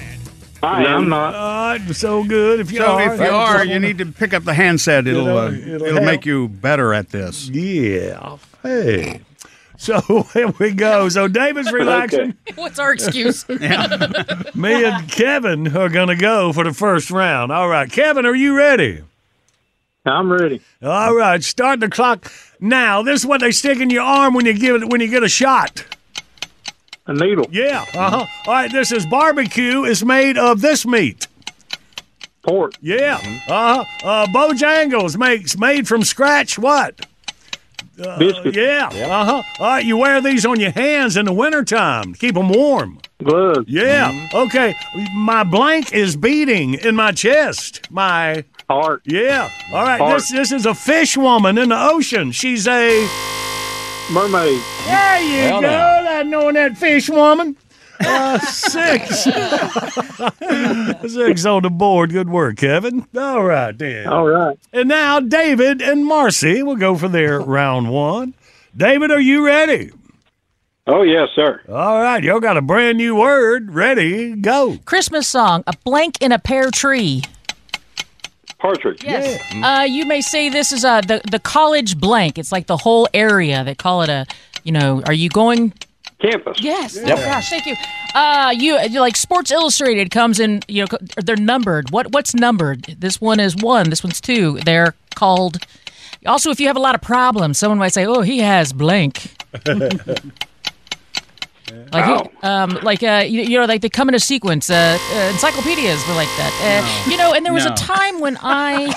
I am. I'm not. All right, so good. If you So are, if you are, you need to pick up the handset. It'll know, uh, it'll it'll, help. make you better at this. Yeah. Hey. So here we go. So David's relaxing. What's our excuse? Me and Kevin are going to go for the first round. All right. Kevin, are you ready? I'm ready. All right. Start the clock now. This is what they stick in your arm when you give it when you get a shot. A needle. Yeah. Uh-huh. All right. This is barbecue. It's made of this meat. Pork. Yeah. Uh-huh. Uh, Bojangles makes made from scratch what? Uh, Biscuit. Yeah. Uh-huh. All right, you wear these on your hands in the wintertime to keep them warm. Gloves. Yeah. Okay. My blank is beating in my chest. My heart. Yeah. All right. Heart. This this is a fish woman in the ocean. She's a mermaid. There you Well, go. now. That knowing that fish woman. Uh, six. Six on the board. Good work, Kevin. All right, then. All right. And now David and Marcy will go for their round one. David, are you ready? Oh, yes, sir. All right, y'all got a brand new word. Ready, go. Christmas song, A Blank in a Pear Tree. Partridge. Yes. Uh, you may say this is uh, the, the college blank. It's like the whole area. They call it a, you know, are you going... Campus. Yes. Yep. Oh gosh, thank you. Uh, you you like Sports Illustrated comes in. You know, they're numbered. What what's numbered? This one is one. This one's two. They're called. Also, if you have a lot of problems, someone might say, "Oh, he has blank." Like, he- um, like uh, you, you know, like they come in a sequence. Uh, uh, encyclopedias were like that. Uh, You know, and there was No. a time when I.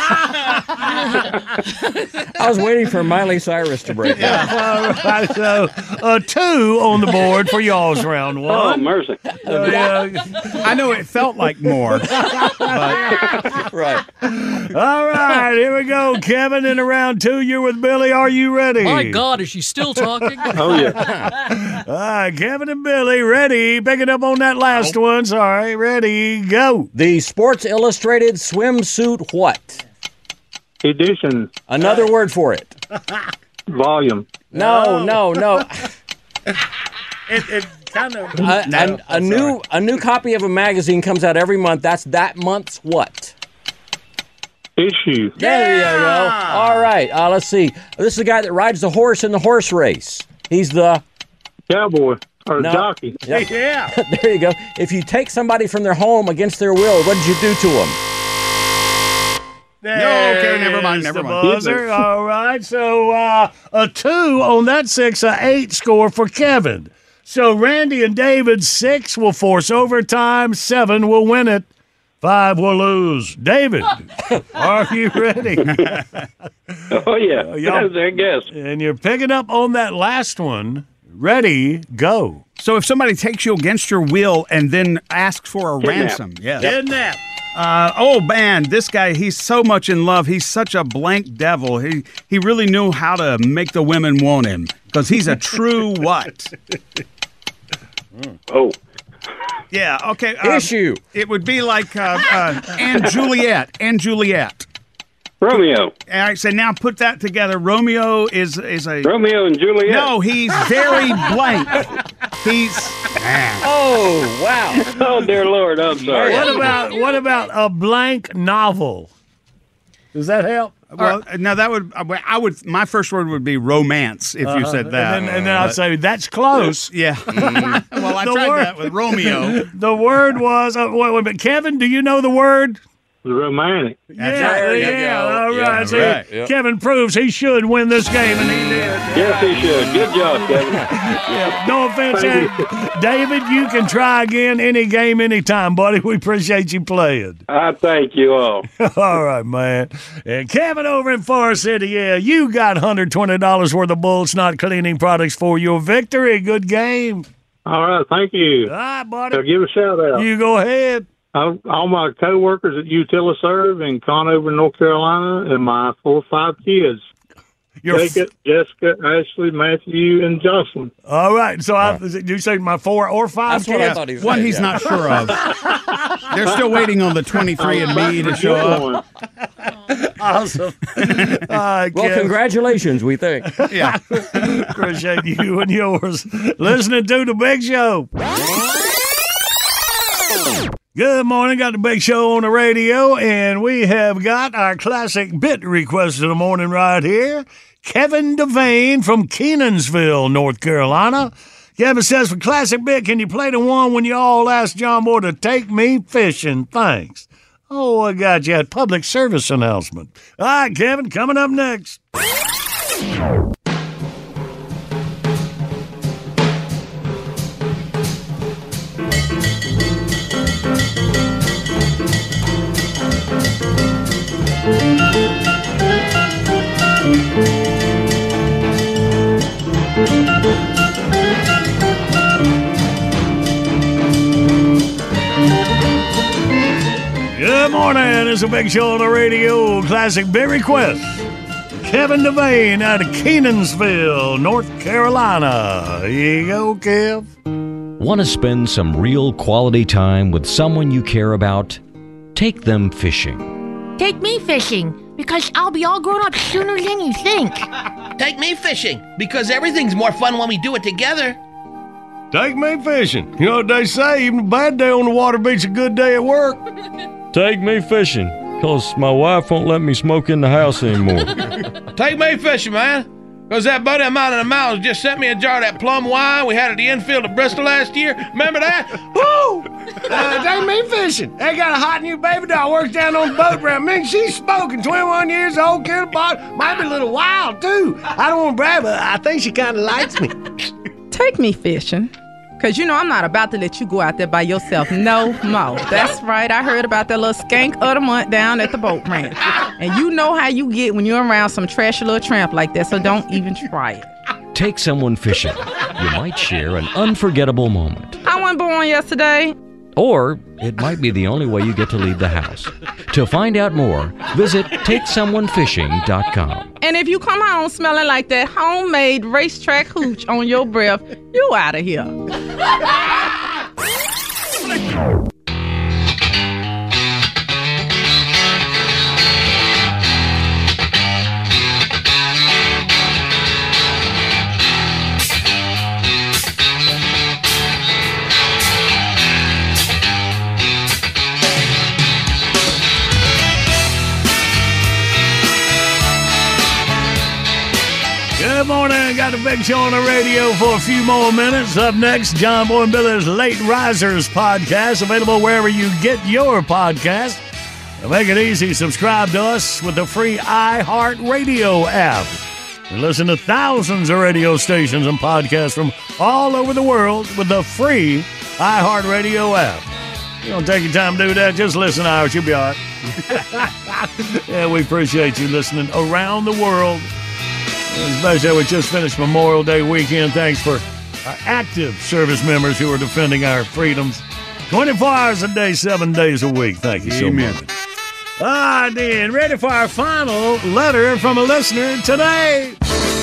I was waiting for Miley Cyrus to break out. All right, so uh, two on the board for y'all's round one. Oh, mercy. Uh, yeah. I know it felt like more. Right. All right, here we go. Kevin, in round two, you're with Billy. Are you ready? My God, is she still talking? Oh, yeah. All right, Kevin and Billy, ready. Pick it up on that last one. Sorry, ready, go. The Sports Illustrated swimsuit what? Edition. Another word for it. Volume. No, no, no. It, it kind of. A, No, a, a I'm new sorry. a new copy of a magazine comes out every month. That's that month's what? Issue. There you go. All right. Uh, let's see. This is the guy that rides the horse in the horse race. He's the Cowboy. Or No. jockey. Yep. Yeah. There you go. If you take somebody from their home against their will, what did you do to them? No, okay, never mind, There's never the mind. buzzer. All right, so uh, a two on that six, a eight score for Kevin. So Randy and David, six will force overtime, seven will win it, five will lose. David, are you ready? Oh, yeah. Y'all- I guess. And you're picking up on that last one. Ready, go. So if somebody takes you against your will and then asks for a Kidnap. ransom, yes. Kidnap. Uh, oh man, this guy, he's so much in love. He's such a blank devil. He he really knew how to make the women want him because he's a true what? Oh. Yeah, okay. um, Issue. It would be like uh, uh, and Juliet. And Juliet. Romeo. All right, so now put that together. Romeo is is a Romeo and Juliet. No, he's very blank. He's Oh, wow. Oh, dear Lord, I'm sorry. What about what about a blank novel? Does that help? well. No, that would I would. My first word would be romance if you Uh-huh. said that. And then, and then I'd say, that's close. Yeah. Well, I The tried word- that with Romeo. The word was, uh, wait, wait, but Kevin, do you know the word? Romantic. Yeah, There you yeah, go. all Yeah, right. See, right. Yep. Kevin proves he should win this game, and he did. Yes, he should. Good job, Kevin. Yeah, no offense, Thank Ed. David, you can try again any game, anytime, buddy. We appreciate you playing. I thank you all. All right, man. And Kevin over in Forest City, yeah, you got one hundred twenty dollars worth of Bull Snot cleaning products for your victory. Good game. All right, thank you. All right, So buddy. give a shout out. You go ahead. all, all my co-workers at Utiliserve in Conover, North Carolina, and my four or five kids. Your f- Jacob, Jessica, Ashley, Matthew, and Jocelyn. All right. So I, did you say my four or five That's what I kids? thought he was One saying, he's yeah. not sure of. They're still waiting on the twenty-three and me to show up. Awesome. All right, Well, Kev. congratulations, we think. Yeah. Appreciate you and yours. Listening to The Big Show. Good morning. Got The Big Show on the radio, and we have got our classic bit request of the morning right here. Kevin Devane from Kenansville, North Carolina. Kevin says, for classic bit, can you play the one when you all asked John Boy to take me fishing? Thanks. Oh, I got you at public service announcement. All right, Kevin, coming up next. Good morning. It's a Big Show on the radio. Classic bit request. Kevin Devane out of Kenansville, North Carolina. Here you go, Kev. Want to spend some real quality time with someone you care about? Take them fishing. Take me fishing, because I'll be all grown up sooner than you think. Take me fishing, because everything's more fun when we do it together. Take me fishing. You know what they say, even a bad day on the water beats a good day at work. Take me fishing, because my wife won't let me smoke in the house anymore. Take me fishing, man. Because that buddy of mine in the mountains just sent me a jar of that plum wine we had at the infield of Bristol last year. Remember that? Woo! Uh, take me fishing. They got a hot new baby doll works down on the boat ramp. Man, she's smoking, twenty-one years old, kid bot. Might be a little wild, too. I don't want to brag, but I think she kind of likes me. Take me fishing. Because, you know, I'm not about to let you go out there by yourself no more. That's right. I heard about that little skank of the month down at the boat ranch. And you know how you get when you're around some trashy little tramp like that, so don't even try it. Take someone fishing. You might share an unforgettable moment. I wasn't born yesterday. Or it might be the only way you get to leave the house. To find out more, visit take someone fishing dot com. And if you come home smelling like that homemade racetrack hooch on your breath, you out of here. Good morning. Got the Big Show on the radio for a few more minutes. Up next, John Boy and Billy's Late Risers podcast, available wherever you get your podcast. Make it easy. Subscribe to us with the free iHeartRadio app. We listen to thousands of radio stations and podcasts from all over the world with the free iHeartRadio app. You don't take your time to do that, just listen to ours. You'll be all right. Yeah, we appreciate you listening around the world. Especially we just finished Memorial Day weekend. Thanks for our active service members who are defending our freedoms twenty-four hours a day, seven days a week. Thank you so Amen. much. All right, then. Ready for our final letter from a listener today.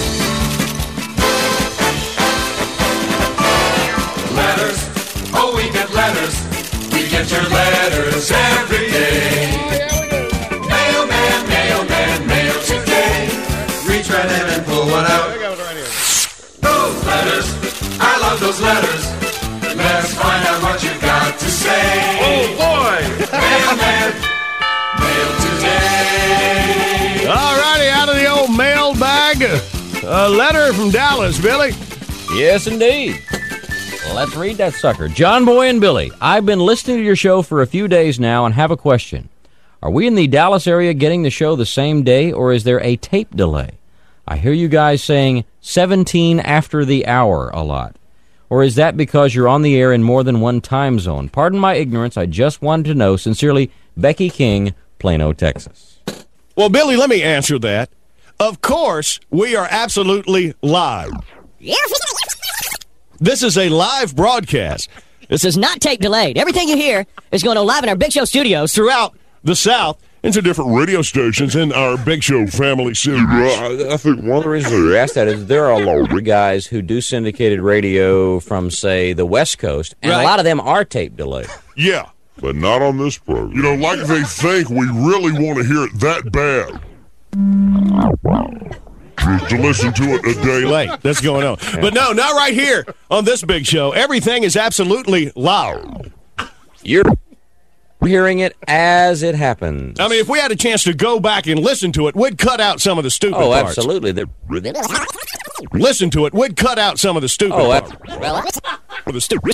Letters, oh, we get letters. We get your letters every day. Mailman, mailman, mail today. Reach right in and pull one out. Those letters, I love those letters. Let's find out what you got to say. Oh, boy. Mailman, mail today. All righty, out of the old mailbag. A letter from Dallas, Billy. Yes, indeed. Let's read that sucker. John Boy and Billy, I've been listening to your show for a few days now and have a question. Are we in the Dallas area getting the show the same day, or is there a tape delay? I hear you guys saying seventeen after the hour a lot. Or is that because you're on the air in more than one time zone? Pardon my ignorance. I just wanted to know. Sincerely, Becky King, Plano, Texas. Well, Billy, let me answer that. Of course, we are absolutely live. This is a live broadcast. This is not tape delayed. Everything you hear is going to live in our Big Show studios throughout the South into different radio stations in our Big Show family series. I think one of the reasons we asked that is there are a lot of guys who do syndicated radio from, say, the West Coast, and Right. a lot of them are tape delayed. Yeah, but not on this program. You know, like they think we really want to hear it that bad. Just to listen to it a day Late. That's going on. But no, not right here on this Big Show. Everything is absolutely loud. You're hearing it as it happens. I mean, if we had a chance to go back and listen to it, we'd cut out some of the stupid Oh, parts. absolutely. They're- Listen to it, we'd cut out some of the stupid Oh, parts. Or the stu-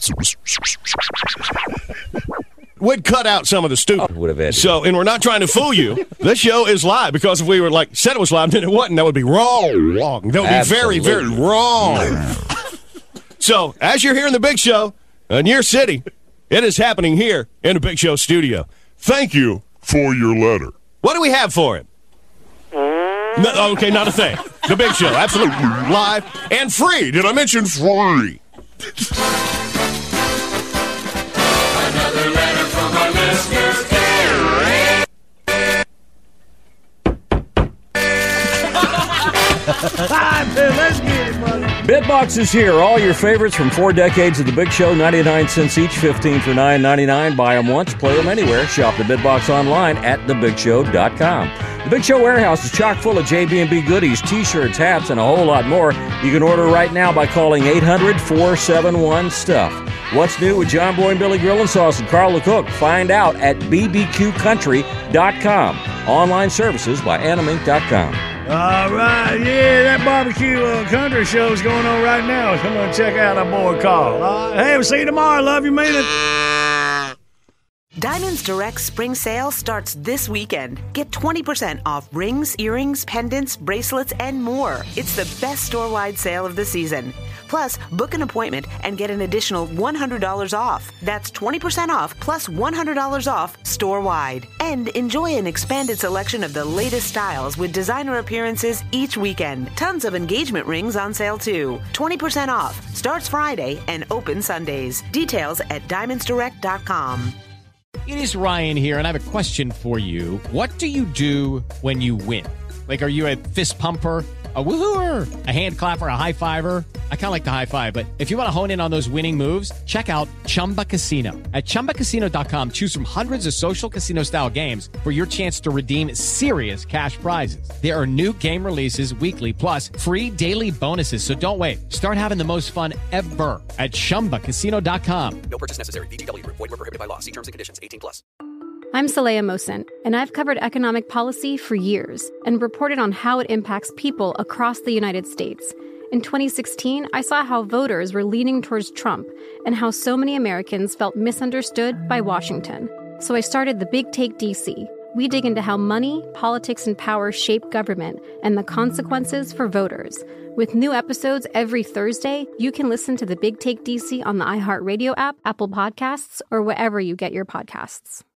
We'd cut out some of the stupid. would have edited. So, and we're not trying to fool you. This show is live, because if we were like, said it was live, then it wasn't. That would be wrong. Wrong. That would be very, very Absolutely. wrong. So, as you're hearing the Big Show in your city, it is happening here in the Big Show studio. Thank you for your letter. What do we have for him? No, okay, not a thing. The Big Show, absolutely live and free. Did I mention free? Another letter from our listeners. Let's get it, buddy. Bitbox is here. All your favorites from four decades of the Big Show, ninety-nine cents each, fifteen for nine ninety-nine. Buy them once, play them anywhere. Shop the Bitbox online at the big show dot com. The Big Show warehouse is chock full of J B and B goodies, T-shirts, hats, and a whole lot more. You can order right now by calling eight hundred, four seven one, STUFF. What's new with John Boy and Billy Grilling Sauce and Carl LeCook? Find out at b b q country dot com. Online services by animink dot com. All right, yeah, that barbecue uh, country show is going on right now. Come on, check out our boy Carl. All right, hey, we'll see you tomorrow. Love you, mean it. Diamonds Direct Spring Sale starts this weekend. Get twenty percent off rings, earrings, pendants, bracelets, and more. It's the best store-wide sale of the season. Plus, book an appointment and get an additional one hundred dollars off. That's twenty percent off plus one hundred dollars off store-wide. And enjoy an expanded selection of the latest styles with designer appearances each weekend. Tons of engagement rings on sale too. twenty percent off. Starts Friday and open Sundays. Details at diamonds direct dot com. It is Ryan here, and I have a question for you. What do you do when you win? Like, are you a fist pumper, a woohooer, a hand clapper, a high fiver? I kind of like the high five, but if you want to hone in on those winning moves, check out Chumba Casino. At chumba casino dot com, choose from hundreds of social casino-style games for your chance to redeem serious cash prizes. There are new game releases weekly, plus free daily bonuses. So don't wait. Start having the most fun ever at chumba casino dot com. No purchase necessary. V G W. Void where prohibited by law. See terms and conditions. eighteen plus. I'm Saleha Mosin, and I've covered economic policy for years and reported on how it impacts people across the United States. In twenty sixteen, I saw how voters were leaning towards Trump and how so many Americans felt misunderstood by Washington. So I started the Big Take D C, We dig into how money, politics, and power shape government and the consequences for voters. With new episodes every Thursday, you can listen to the Big Take D C on the iHeartRadio app, Apple Podcasts, or wherever you get your podcasts.